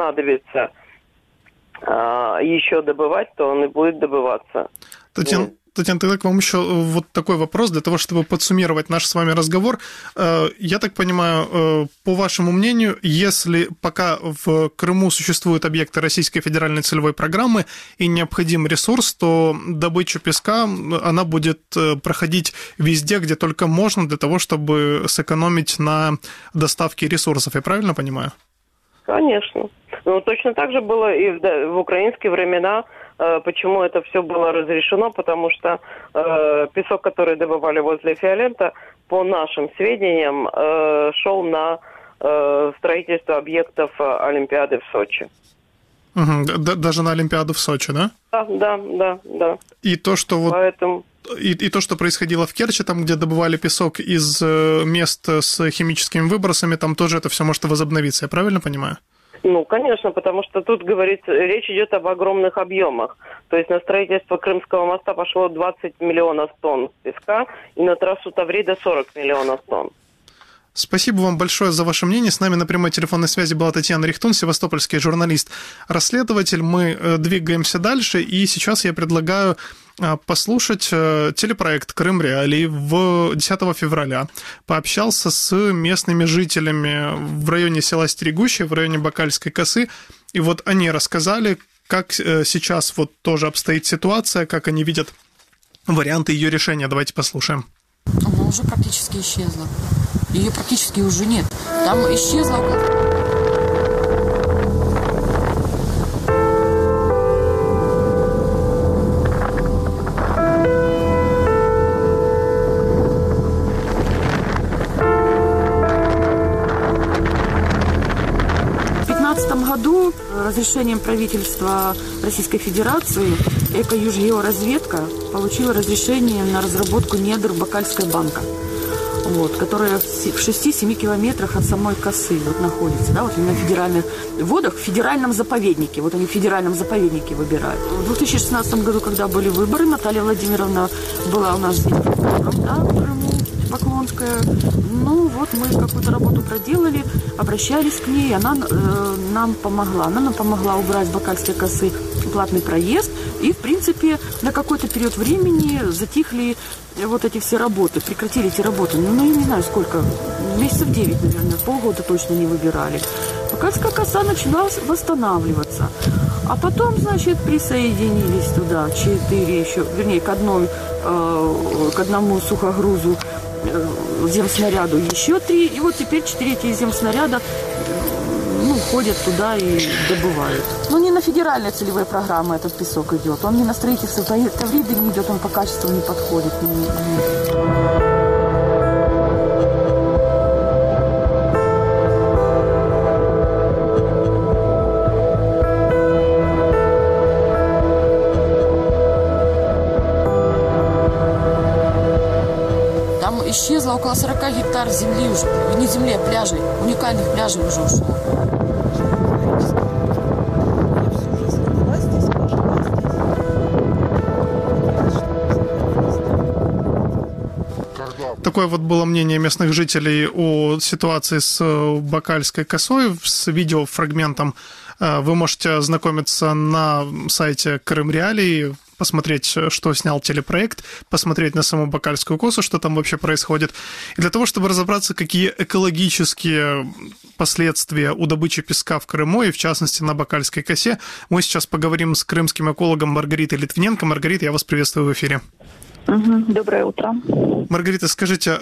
понадобится еще добывать, то он и будет добываться. Татьяна, тогда к вам еще вот такой вопрос, для того, чтобы подсуммировать наш с вами разговор. Я так понимаю, по вашему мнению, если пока в Крыму существуют объекты Российской федеральной целевой программы и необходим ресурс, то добыча песка, она будет проходить везде, где только можно, для того, чтобы сэкономить на доставке ресурсов. Я правильно понимаю? Конечно. Ну, точно так же было и в украинские времена. Почему это все было разрешено? Потому что песок, который добывали возле Фиолента, по нашим сведениям, шел на строительство объектов Олимпиады в Сочи. Угу. Даже на Олимпиаду в Сочи, да? Да. И то, что вот... Поэтому... И то, что происходило в Керчи, там, где добывали песок из мест с химическими выбросами, там тоже это все может возобновиться, я правильно понимаю? Ну, конечно, потому что тут, говорится, речь идет об огромных объемах. То есть на строительство Крымского моста пошло 20 миллионов тонн песка, и на трассу Таврида 40 миллионов тонн. Спасибо вам большое за ваше мнение. С нами на прямой телефонной связи была Татьяна Рихтун, севастопольский журналист-расследователь. Мы двигаемся дальше, и сейчас я предлагаю послушать телепроект «Крым Реалии». 10 февраля пообщался с местными жителями в районе села Стерегущее, в районе Бакальской косы, и вот они рассказали, как сейчас вот тоже обстоит ситуация, как они видят варианты ее решения. Давайте послушаем. Она уже практически исчезла. Ее практически уже нет. Там исчезла около... В 2015 году разрешением правительства Российской Федерации Эко-Южгеоразведка получила разрешение на разработку недр Бакальской банка, вот, которая в 6-7 километрах от самой косы вот, находится. Да, вот на федеральных водах, в федеральном заповеднике. Вот они в федеральном заповеднике выбирают. В 2016 году, когда были выборы, Наталья Владимировна была у нас здесь в Крыму, Поклонская. Ну, вот мы какую-то работу проделали, обращались к ней, она нам помогла. Она нам помогла убрать с Бакальской косы платный проезд, и, в принципе, на какой-то период времени затихли вот эти все работы, прекратили эти работы. Ну, я не знаю, сколько, месяцев 9, наверное, полгода точно не выбирали. Бакальская коса начала восстанавливаться. А потом, значит, присоединились туда 4 еще, вернее, к одному сухогрузу земснаряду еще 3, и вот теперь 4 эти земснаряда ходят туда и добывают. Ну, не на федеральные целевые программы этот песок идет, он не на строительство Тавриды не идет, он по качеству не подходит. Исчезло около 40 гектар земли уже, не земли, а пляжей, уникальных пляжей уже ушло. Такое вот было мнение местных жителей о ситуации с Бакальской косой. С видеофрагментом вы можете ознакомиться на сайте Крым Реалии, посмотреть, что снял телепроект, посмотреть на саму Бакальскую косу, что там вообще происходит. И для того, чтобы разобраться, какие экологические последствия у добычи песка в Крыму, и в частности на Бакальской косе, мы сейчас поговорим с крымским экологом Маргаритой Литвиненко. Маргарита, я вас приветствую в эфире. Доброе утро. Маргарита, скажите,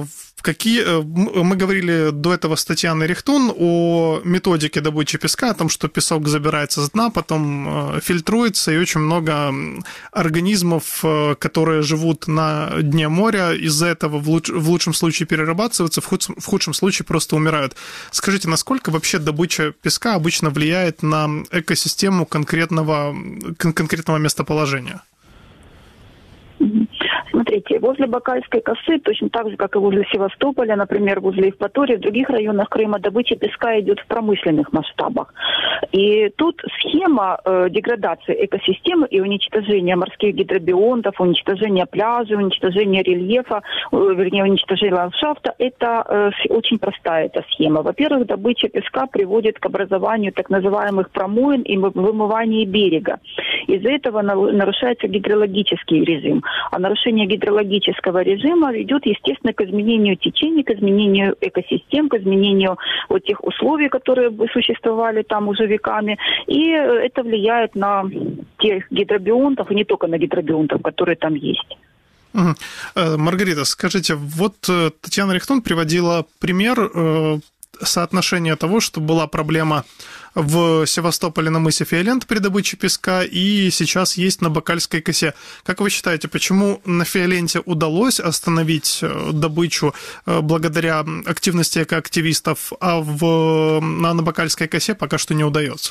мы говорили до этого с Татьяной Рихтун о методике добычи песка, о том, что песок забирается с дна, потом фильтруется, и очень много организмов, которые живут на дне моря, из-за этого в лучшем случае перерабатываются, в худшем случае просто умирают. Скажите, насколько вообще добыча песка обычно влияет на экосистему конкретного местоположения? Смотрите, смотрите, возле Бакальской косы, точно так же, как и возле Севастополя, например, возле Евпатории, в других районах Крыма, добыча песка идет в промышленных масштабах. И тут схема деградации экосистемы и уничтожения морских гидробионтов, уничтожения пляжей, уничтожения рельефа, вернее, уничтожения ландшафта, это очень простая эта схема. Во-первых, добыча песка приводит к образованию так называемых промоин и вымыванию берега. Из-за этого нарушается гидрологический режим. А нарушение гидрологического режима ведет, естественно, к изменению течений, к изменению экосистем, к изменению вот тех условий, которые существовали там уже веками. И это влияет на тех гидробионтов, и не только на гидробионтов, которые там есть. Маргарита, скажите, вот Татьяна Рихтон приводила пример соотношения того, что была проблема в Севастополе на мысе Фиолент при добыче песка и сейчас есть на Бакальской косе. Как вы считаете, почему на Фиоленте удалось остановить добычу благодаря активности экоактивистов, а на Бакальской косе пока что не удается?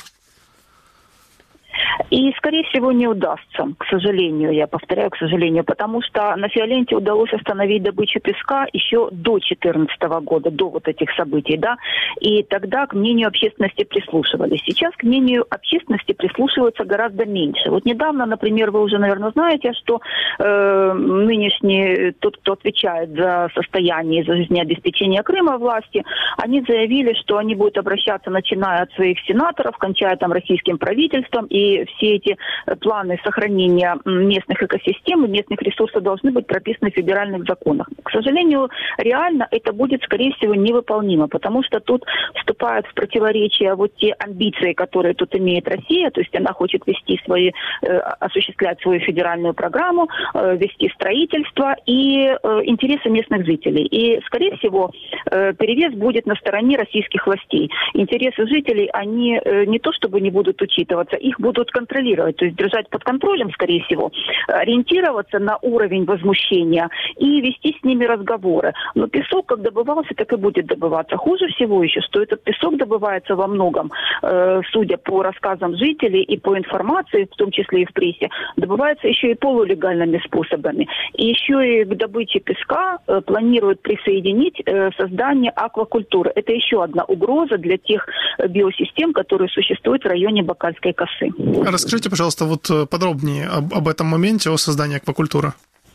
И, скорее всего, не удастся, к сожалению, я повторяю, к сожалению, потому что на Фиоленте удалось остановить добычу песка еще до 2014 года, до вот этих событий, да, и тогда к мнению общественности прислушивались. Сейчас к мнению общественности прислушиваются гораздо меньше. Вот недавно, например, вы уже, наверное, знаете, что нынешний, тот, кто отвечает за состояние, за жизнеобеспечение Крыма власти, они заявили, что они будут обращаться, начиная от своих сенаторов, кончая там российским правительством, и все эти планы сохранения местных экосистем и местных ресурсов должны быть прописаны в федеральных законах. К сожалению, реально это будет, скорее всего, невыполнимо, потому что тут вступают в противоречие вот те амбиции, которые тут имеет Россия, то есть она хочет осуществлять свою федеральную программу, вести строительство и интересы местных жителей. И, скорее всего, перевес будет на стороне российских властей. Интересы жителей, они не то чтобы не будут учитываться, их будут контролировать, то есть держать под контролем, скорее всего, ориентироваться на уровень возмущения и вести с ними разговоры. Но песок как добывался, так и будет добываться. Хуже всего еще, что этот песок добывается во многом, судя по рассказам жителей и по информации, в том числе и в прессе, добывается еще и полулегальными способами. И еще и к добыче песка планируют присоединить создание аквакультуры. Это еще одна угроза для тех биосистем, которые существуют в районе Бакальской косы. Расскажите, пожалуйста, вот подробнее об этом моменте, о создании аквакультуры.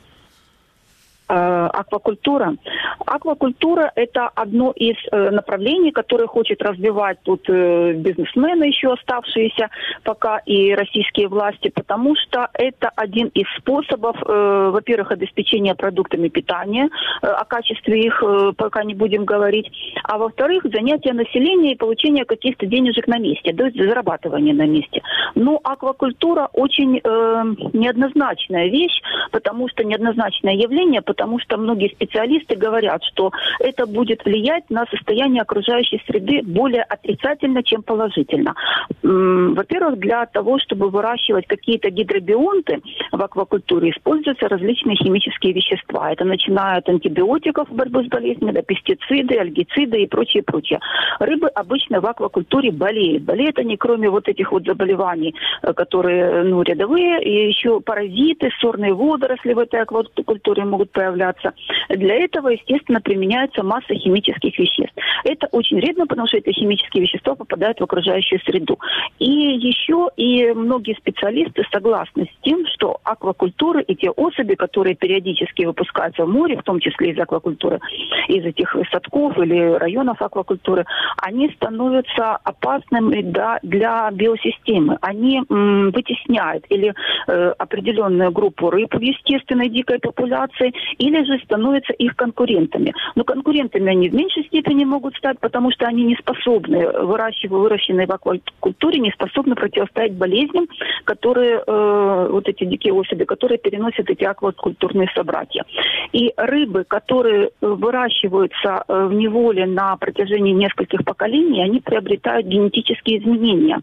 Аквакультура. Аквакультура – это одно из направлений, которое хочет развивать тут бизнесмены, еще оставшиеся пока, и российские власти, потому что это один из способов, во-первых, обеспечения продуктами питания, о качестве их пока не будем говорить, а во-вторых, занятия населения и получения каких-то денежек на месте, то есть зарабатывание на месте. Но аквакультура очень неоднозначная вещь, неоднозначное явление, потому что многие специалисты говорят, что это будет влиять на состояние окружающей среды более отрицательно, чем положительно. Во-первых, для того, чтобы выращивать какие-то гидробионты в аквакультуре, используются различные химические вещества. Это начиная от антибиотиков борьбы с болезнями, до пестициды, альгициды и прочее. Рыбы обычно в аквакультуре болеют. Болеют они, кроме вот этих вот заболеваний, которые рядовые, и еще паразиты, сорные водоросли в этой аквакультуре могут появляться. Для этого, естественно, применяется масса химических веществ. Это очень вредно, потому что эти химические вещества попадают в окружающую среду. И еще и многие специалисты согласны с тем, что аквакультуры и те особи, которые периодически выпускаются в море, в том числе из аквакультуры, из этих садков или районов аквакультуры, они становятся опасными для биосистемы. Они вытесняют или определенную группу рыб в естественной дикой популяции, или же становятся их конкурентами. Но конкурентами они в меньшей степени могут стать, потому что они не способны, выращенные в аквакультуре, не способны противостоять болезням, которые, вот эти дикие особи, которые переносят эти аквакультурные собратья. И рыбы, которые выращиваются в неволе на протяжении нескольких поколений, они приобретают генетические изменения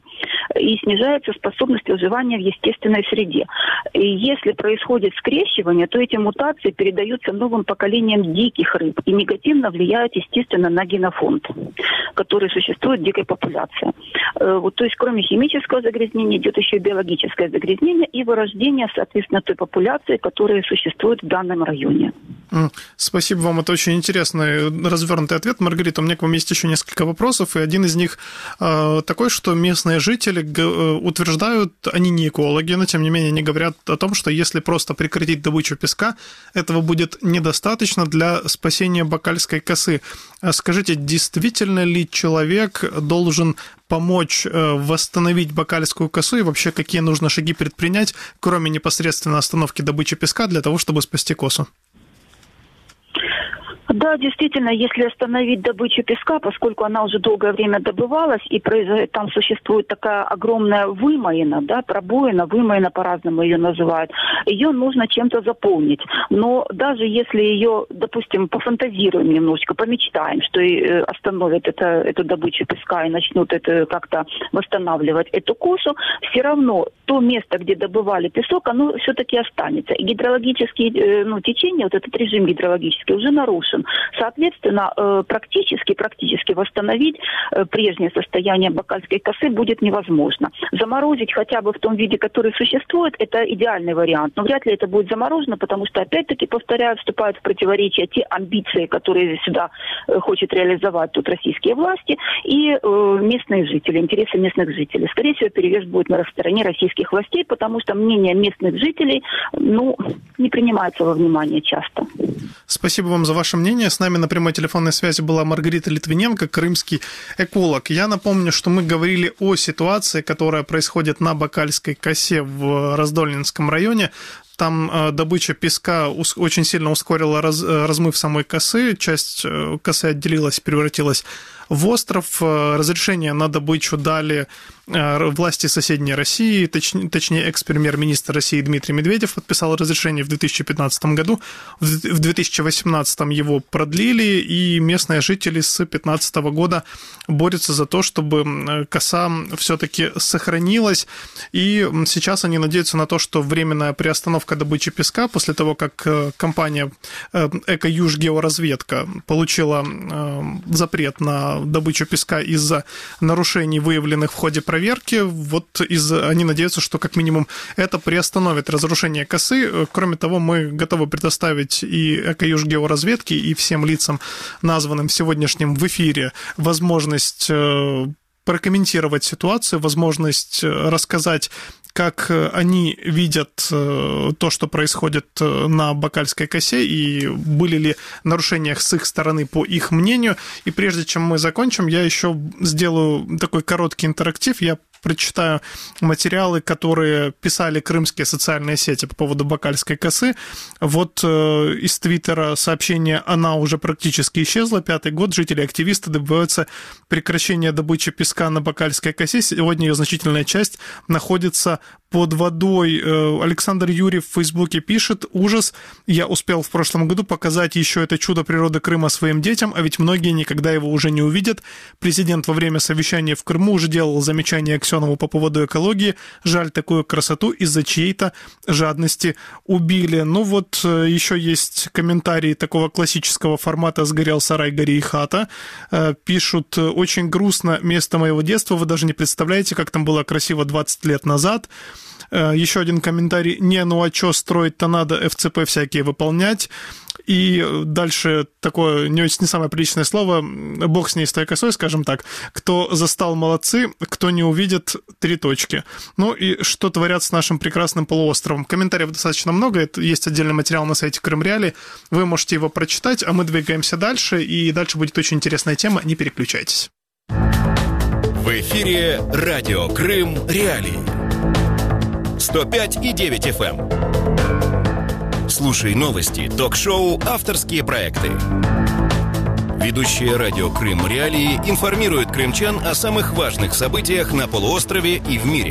и снижается способность выживания в естественной среде. И если происходит скрещивание, то эти мутации передаются новым поколениям диких рыб и негативно влияют, естественно, на генофонд. которые существуют в дикой популяции. То есть кроме химического загрязнения идет еще и биологическое загрязнение и вырождение, соответственно, той популяции, которая существует в данном районе. Спасибо вам, это очень интересный развернутый ответ, Маргарита. У меня к вам есть еще несколько вопросов, и один из них такой, что местные жители утверждают, они не экологи, но тем не менее они говорят о том, что если просто прекратить добычу песка, этого будет недостаточно для спасения Бакальской косы. Скажите, действительно ли человек должен помочь восстановить Бакальскую косу и вообще какие нужно шаги предпринять, кроме непосредственно остановки добычи песка, для того, чтобы спасти косу? Да, действительно, если остановить добычу песка, поскольку она уже долгое время добывалась, и там существует такая огромная вымоина, да, пробоина, вымоина по-разному ее называют, ее нужно чем-то заполнить. Но даже если ее, допустим, пофантазируем немножечко, помечтаем, что остановят эту добычу песка и начнут это как-то восстанавливать эту косу, все равно то место, где добывали песок, оно все-таки останется. И гидрологические течения, вот этот режим гидрологический уже нарушен. Соответственно, практически восстановить прежнее состояние Бакальской косы будет невозможно. Заморозить хотя бы в том виде, который существует, это идеальный вариант. Но вряд ли это будет заморожено, потому что, опять-таки, повторяю, вступают в противоречие те амбиции, которые сюда хочет реализовать тут российские власти, и местные жители, интересы местных жителей. Скорее всего, перевес будет на стороне российских властей, потому что мнение местных жителей, не принимается во внимание часто. Спасибо вам за ваше мнение. С нами на прямой телефонной связи была Маргарита Литвиненко, крымский эколог. Я напомню, что мы говорили о ситуации, которая происходит на Бакальской косе в Раздольнинском районе. Там добыча песка очень сильно ускорила размыв самой косы. Часть косы отделилась, превратилась в остров. Разрешение на добычу дали власти соседней России, точнее, экс-премьер-министр России Дмитрий Медведев подписал разрешение в 2015 году. В 2018 его продлили, и местные жители с 2015 года борются за то, чтобы коса все-таки сохранилась. И сейчас они надеются на то, что временная приостановка добычи песка после того, как компания «Эко-Юж-Георазведка» получила запрет на добычу песка из-за нарушений, выявленных в ходе проверки, они надеются, что как минимум это приостановит разрушение косы. Кроме того, мы готовы предоставить и «Эко-Юж-Георазведке», и всем лицам, названным сегодняшним в эфире, возможность прокомментировать ситуацию, возможность рассказать, как они видят то, что происходит на Бакальской косе, и были ли нарушения с их стороны по их мнению. И прежде чем мы закончим, я еще сделаю такой короткий интерактив. Я прочитаю материалы, которые писали крымские социальные сети по поводу Бакальской косы. Вот из Твиттера сообщение: «Она уже практически исчезла. 5-й год. Жители-активисты добиваются прекращения добычи песка на Бакальской косе. Сегодня ее значительная часть находится под водой». Александр Юрьев в Фейсбуке пишет: «Ужас. Я успел в прошлом году показать еще это чудо природы Крыма своим детям, а ведь многие никогда его уже не увидят. Президент во время совещания в Крыму уже делал замечание Аксенову по поводу экологии. Жаль, такую красоту из-за чьей-то жадности убили». Еще есть комментарии такого классического формата: «Сгорел сарай, гори и хата». Пишут: «Очень грустно, место моего детства. Вы даже не представляете, как там было красиво 20 лет назад». Еще один комментарий: «Не, а чё строить-то надо, ФЦП всякие выполнять». И дальше такое не самое приличное слово: «Бог с ней, с той косой», скажем так. «Кто застал, молодцы, кто не увидит, 3 точки». И что творят с нашим прекрасным полуостровом? Комментариев достаточно много, это есть отдельный материал на сайте Крым Реалии, вы можете его прочитать, а мы двигаемся дальше, и дальше будет очень интересная тема, не переключайтесь. В эфире радио Крым Реалии. 105,9 FM. Слушай новости, ток-шоу, авторские проекты. Ведущие радио Крым Реалии информируют крымчан о самых важных событиях на полуострове и в мире.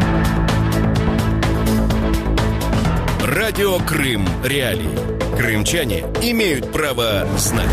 Радио Крым Реалии. Крымчане имеют право знать.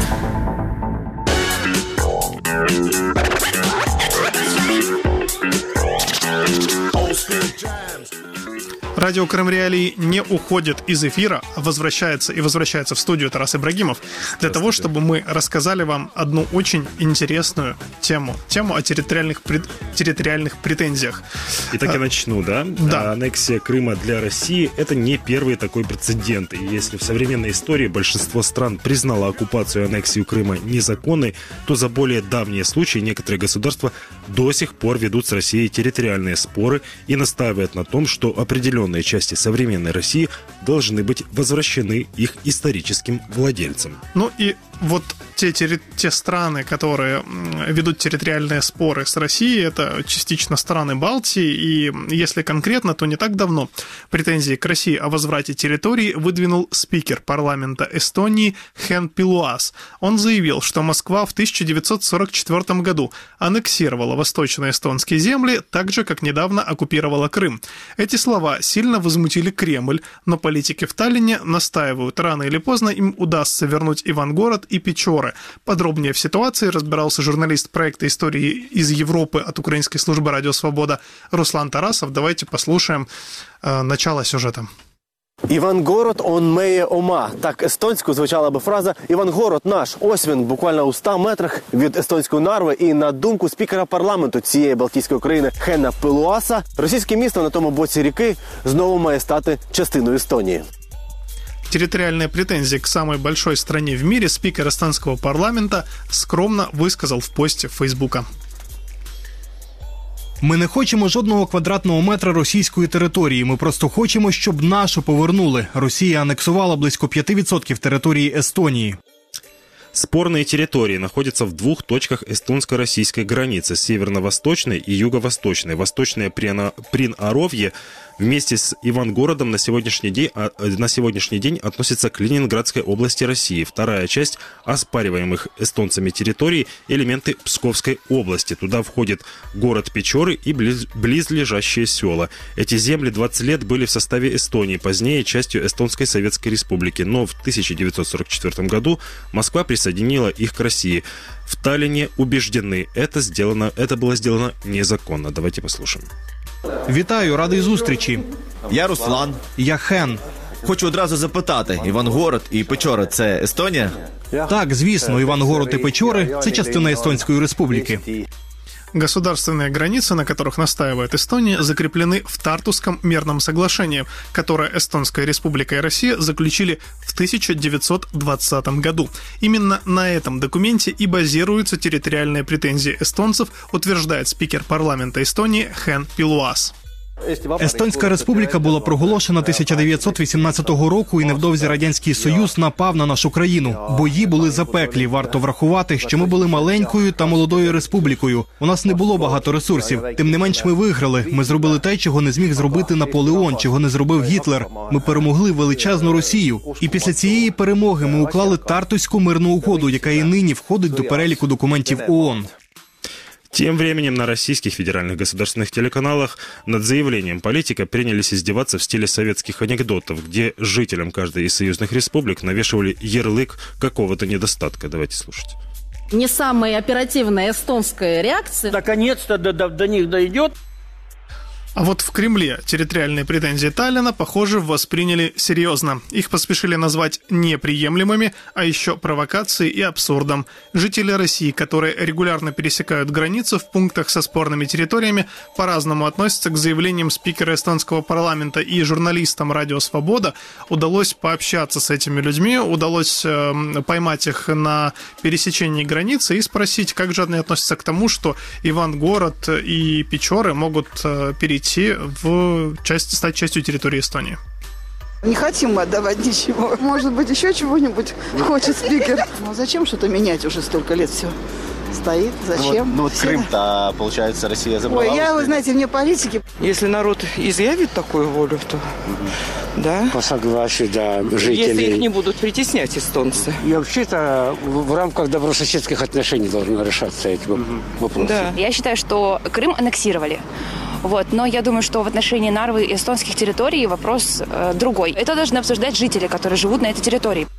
Радио Крым Реалии не уходит из эфира, а возвращается в студию Тарас Ибрагимов для того, чтобы мы рассказали вам одну очень интересную тему о территориальных претензиях. Итак, я начну, да? Да. Аннексия Крыма для России – это не первый такой прецедент. И если в современной истории большинство стран признало оккупацию и аннексию Крыма незаконной, то за более давние случаи некоторые государства до сих пор ведут с Россией территориальные споры и настаивают на том, что определенные части современной России должны быть возвращены их историческим владельцам. Ну и вот те страны, которые ведут территориальные споры с Россией, это частично страны Балтии, и если конкретно, то не так давно претензии к России о возврате территории выдвинул спикер парламента Эстонии Хен Пилуас. Он заявил, что Москва в 1944 году аннексировала восточно-эстонские земли, так же, как недавно оккупировала Крым. Эти слова сильно возмутили Кремль, но политики в Таллине настаивают, рано или поздно им удастся вернуть Ивангород и Печоры. Подробнее в ситуации разбирался журналист проекта «Истории из Европы» от Украинской службы «Радио Свобода» Руслан Тарасов. Давайте послушаем начало сюжета. «Івангород, он меє ома». Так естонською звучала би фраза «Івангород наш». Ось він, буквально у 100 метрах від естонської Нарви. І на думку спікера парламенту цієї Балтійської країни Хена Пилуаса, російське місто на тому боці ріки знову має стати частиною Естонії. Территориальные претензии к самой большой стране в мире спикер эстонского парламента скромно высказал в посте Фейсбука. Ми не хочемо жодного квадратного метра російської території. Ми просто хочемо, щоб нашу повернули. Росія анексувала близько 5% території Естонии. Спорные территории находятся в двух точках эстонско-российской границы – северно-восточной и юго-восточной. Восточное Прин-Оровье вместе с Ивангородом на сегодняшний день относится к Ленинградской области России. Вторая часть оспариваемых эстонцами территорий – элементы Псковской области. Туда входит город Печоры и близлежащие села. Эти земли 20 лет были в составе Эстонии, позднее частью Эстонской Советской Республики. Но в 1944 году Москва присоединила их к России. В Таллине убеждены, это было сделано незаконно. Давайте послушаем. Вітаю, радий зустрічі. Я Руслан. Я Хен. Хочу одразу запитати, Івангород і Печори – це Естонія? Так, звісно, Івангород і Печори – це частина Естонської Республіки. Государственные границы, на которых настаивает Эстония, закреплены в Тартусском мирном соглашении, которое Эстонская Республика и Россия заключили в 1920 году. Именно на этом документе и базируются территориальные претензии эстонцев, утверждает спикер парламента Эстонии Хен Пилуас. Естонська республіка була проголошена 1918 року, і невдовзі Радянський Союз напав на нашу країну. Бої були запеклі. Варто врахувати, що ми були маленькою та молодою республікою. У нас не було багато ресурсів. Тим не менш ми виграли. Ми зробили те, чого не зміг зробити Наполеон, чого не зробив Гітлер. Ми перемогли величезну Росію. І після цієї перемоги ми уклали Тартуську мирну угоду, яка і нині входить до переліку документів ООН. Тем временем на российских федеральных государственных телеканалах над заявлением политика принялись издеваться в стиле советских анекдотов, где жителям каждой из союзных республик навешивали ярлык какого-то недостатка. Давайте слушать. Не самая оперативная эстонская реакция. Наконец-то до них дойдет. А вот в Кремле территориальные претензии Таллина, похоже, восприняли серьезно. Их поспешили назвать неприемлемыми, а еще провокацией и абсурдом. Жители России, которые регулярно пересекают границу в пунктах со спорными территориями, по-разному относятся к заявлениям спикера эстонского парламента, и журналистам «Радио Свобода» удалось пообщаться с этими людьми, удалось поймать их на пересечении границы и спросить, как же они относятся к тому, что Ивангород и Печоры могут перейти стать частью территории Эстонии. Не хотим мы отдавать ничего. Может быть, еще чего-нибудь хочет спикер. Ну, зачем что-то менять? Уже столько лет все стоит. Зачем? Ну, вот Крым-то, получается, Россия забрала. Ой, вы знаете, вне политики. Если народ изъявит такую волю, то да. По согласию, да, жителей. Если их не будут притеснять эстонцы. И вообще-то в рамках добрососедских отношений должны решаться эти вопросы. Да. Я считаю, что Крым аннексировали. Но я думаю, что в отношении Нарвы и эстонских территорий вопрос другой. Это должны обсуждать жители, которые живут на этой территории.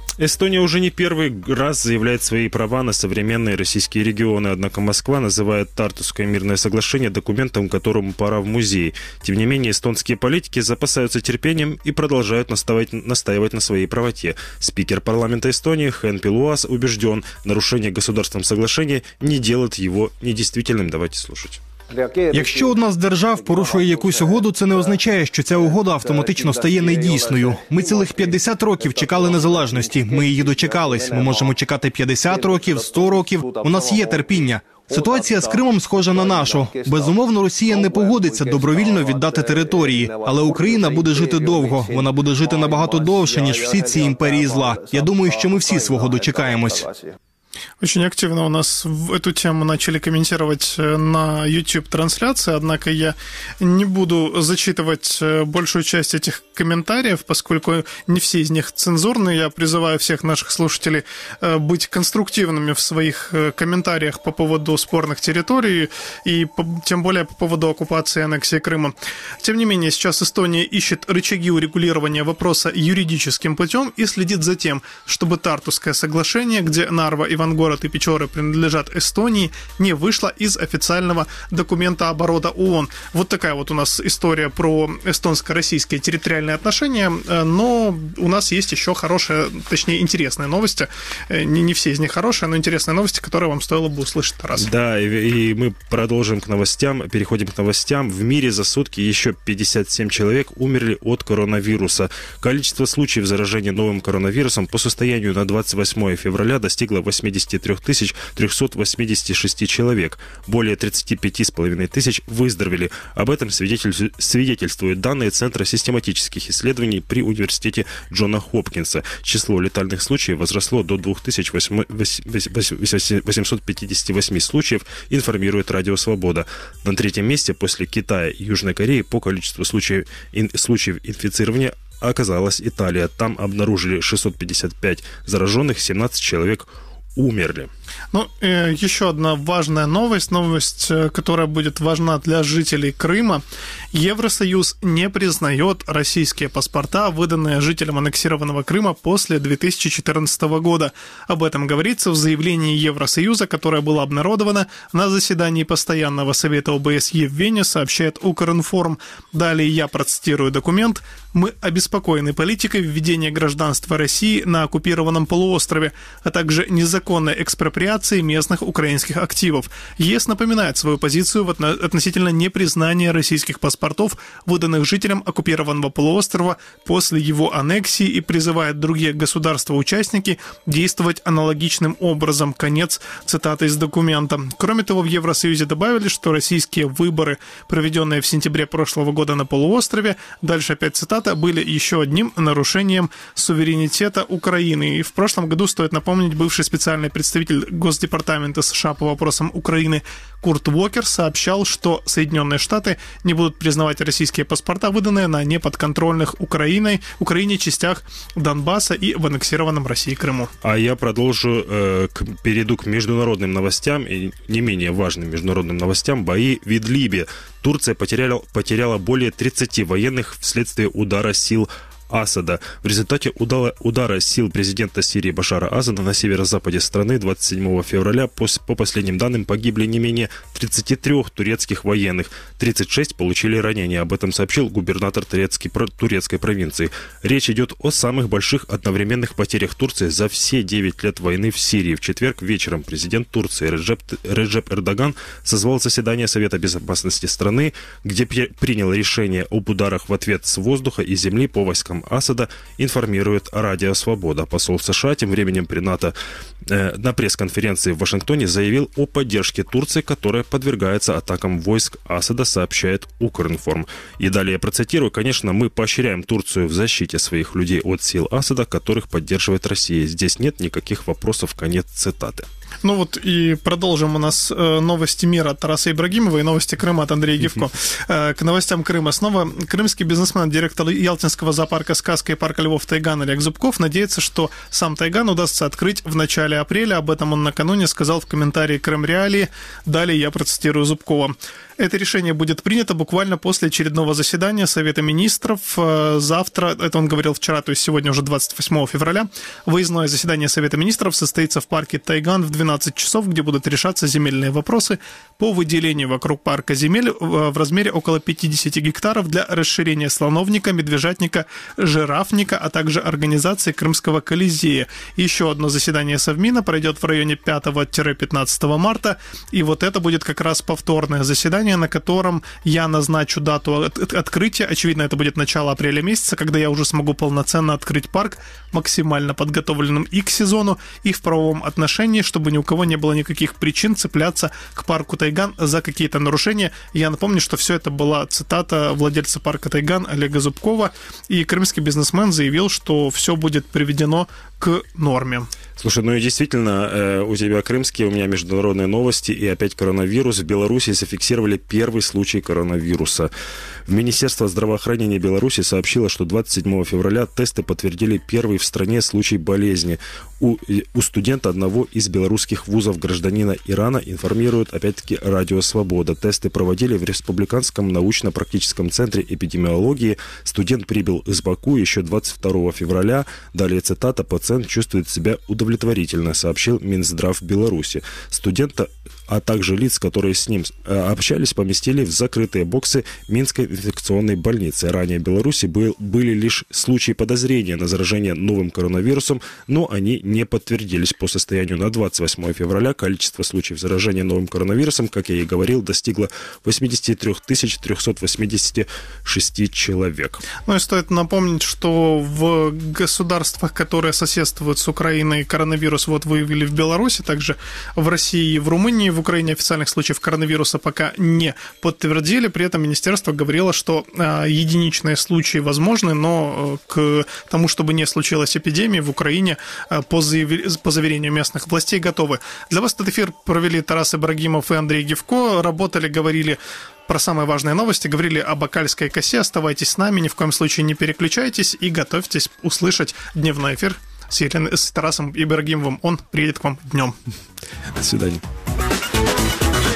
Эстония уже не первый раз заявляет свои права на современные российские регионы, однако Москва называет Тартусское мирное соглашение документом, которому пора в музей. Тем не менее, эстонские политики запасаются терпением и продолжают настаивать на своей правоте. Спикер парламента Эстонии Хен Пилуас убежден, нарушение государством соглашения не делает его недействительным. Давайте слушать. Якщо одна з держав порушує якусь угоду, це не означає, що ця угода автоматично стає недійсною. Ми цілих 50 років чекали незалежності. Ми її дочекались. Ми можемо чекати 50 років, 100 років. У нас є терпіння. Ситуація з Кримом схожа на нашу. Безумовно, Росія не погодиться добровільно віддати території. Але Україна буде жити довго. Вона буде жити набагато довше, ніж всі ці імперії зла. Я думаю, що ми всі свого дочекаємось. Очень активно у нас эту тему начали комментировать на YouTube-трансляции, однако я не буду зачитывать большую часть этих комментариев, поскольку не все из них цензурные. Я призываю всех наших слушателей быть конструктивными в своих комментариях по поводу спорных территорий и тем более по поводу оккупации и аннексии Крыма. Тем не менее, сейчас Эстония ищет рычаги урегулирования вопроса юридическим путем и следит за тем, чтобы Тартусское соглашение, где Нарва, Ивангород и Печоры принадлежат Эстонии, не вышло из официального документа оборота ООН. Вот такая вот у нас история про эстонско-российские территориальные отношения, но у нас есть еще хорошие, точнее интересные новости. Не все из них хорошие, но интересные новости, которые вам стоило бы услышать, Тарас. Да, и мы продолжим к новостям, переходим к новостям. В мире за сутки еще 57 человек умерли от коронавируса. Количество случаев заражения новым коронавирусом по состоянию на 28 февраля достигло 83 386 человек. Более 35,5 тысяч выздоровели. Об этом свидетельствуют данные Центра систематических исследований при университете Джона Хопкинса. Число летальных случаев возросло до 2858 случаев, информирует Радио Свобода. На третьем месте после Китая и Южной Кореи по количеству случаев инфицирования оказалась Италия. Там обнаружили 655 зараженных, 17 человек умерли. Ну, еще одна важная новость, которая будет важна для жителей Крыма. Евросоюз не признает российские паспорта, выданные жителям аннексированного Крыма после 2014 года. Об этом говорится в заявлении Евросоюза, которое было обнародовано на заседании Постоянного совета ОБСЕ в Вене, сообщает Укринформ. Далее я процитирую документ. «Мы обеспокоены политикой введения гражданства России на оккупированном полуострове, а также незаконной экспроприации местных украинских активов. ЕС напоминает свою позицию относительно непризнания российских паспортов, выданных жителям оккупированного полуострова после его аннексии, и призывает другие государства-участники действовать аналогичным образом». Конец цитаты из документа. Кроме того, в Евросоюзе добавили, что российские выборы, проведенные в сентябре прошлого года на полуострове, дальше опять цитата, были еще одним нарушением суверенитета Украины. И в прошлом году, стоит напомнить, бывший специальный представитель Госдепартамента США по вопросам Украины Курт Уокер сообщал, что Соединенные Штаты не будут признавать российские паспорта, выданные на неподконтрольных Украине частях Донбасса и в аннексированном Россией Крыму. А я продолжу, перейду к международным новостям и не менее важным международным новостям. Бои в Идлибе. Турция потеряла более 30 военных вследствие удара сил Асада. В результате удара сил президента Сирии Башара Асада на северо-западе страны 27 февраля по последним данным погибли не менее 33 турецких военных. 36 получили ранения. Об этом сообщил губернатор турецкой провинции. Речь идет о самых больших одновременных потерях Турции за все 9 лет войны в Сирии. В четверг вечером президент Турции Реджеп Эрдоган созвал заседание Совета безопасности страны, где принял решение об ударах в ответ с воздуха и земли по войскам Асада, информирует Радио Свобода. Посол США тем временем при НАТО на пресс-конференции в Вашингтоне заявил о поддержке Турции, которая подвергается атакам войск Асада, сообщает Укринформ. И далее процитирую: «Конечно, мы поощряем Турцию в защите своих людей от сил Асада, которых поддерживает Россия. Здесь нет никаких вопросов». Конец цитаты. Ну вот и продолжим у нас новости мира от Тараса Ибрагимова и новости Крыма от Андрея Гивко. К новостям Крыма. Снова крымский бизнесмен, директор Ялтинского зоопарка «Сказка» и парка львов «Тайган» Олег Зубков надеется, что сам Тайган удастся открыть в начале апреля. Об этом он накануне сказал в комментарии «Крым Реалии». Далее я процитирую Зубкова. Это решение будет принято буквально после очередного заседания Совета министров. Завтра, это он говорил вчера, то есть сегодня уже 28 февраля, выездное заседание Совета министров состоится в парке Тайган в 12 часов, где будут решаться земельные вопросы по выделению вокруг парка земель в размере около 50 гектаров для расширения слоновника, медвежатника, жирафника, а также организации Крымского Колизея. Еще одно заседание Совмина пройдет в районе 5-15 марта, и вот это будет как раз повторное заседание, на котором я назначу дату открытия. Очевидно, это будет начало апреля месяца, когда я уже смогу полноценно открыть парк, максимально подготовленным и к сезону, и в правовом отношении, чтобы ни у кого не было никаких причин цепляться к парку Тайган за какие-то нарушения. Я напомню, что все это была цитата владельца парка Тайган Олега Зубкова, и крымский бизнесмен заявил, что все будет приведено к норме. Слушай, ну и действительно, у тебя крымские, у меня международные новости, и опять коронавирус. В Беларуси зафиксировали первый случай коронавируса. В Министерство здравоохранения Беларуси сообщило, что 27 февраля тесты подтвердили первый в стране случай болезни. У студента одного из белорусских вузов, гражданина Ирана, информирует, опять-таки, Радио Свобода. Тесты проводили в Республиканском научно-практическом центре эпидемиологии. Студент прибыл из Баку еще 22 февраля. Далее цитата: «Пациент чувствует себя удовлетворительно», сообщил Минздрав Беларуси. Студента, а также лиц, которые с ним общались, поместили в закрытые боксы Минской инфекционной больницы. Ранее в Беларуси были лишь случаи подозрения на заражение новым коронавирусом, но они не подтвердились. По состоянию на 28 февраля количество случаев заражения новым коронавирусом, как я и говорил, достигло 83 386 человек. Ну и стоит напомнить, что в государствах, которые соседствуют с Украиной, коронавирус вот выявили в Беларуси, также в России и в Румынии. В Украине официальных случаев коронавируса пока не подтвердили. При этом министерство говорило, что единичные случаи возможны, но к тому, чтобы не случилось эпидемии, в Украине по заверению местных властей готовы. Для вас этот эфир провели Тарас Ибрагимов и Андрей Гивко. Работали, говорили про самые важные новости, говорили о Бакальской косе. Оставайтесь с нами, ни в коем случае не переключайтесь и готовьтесь услышать дневной эфир с Тарасом Ибрагимовым. Он приедет к вам днем. До свидания.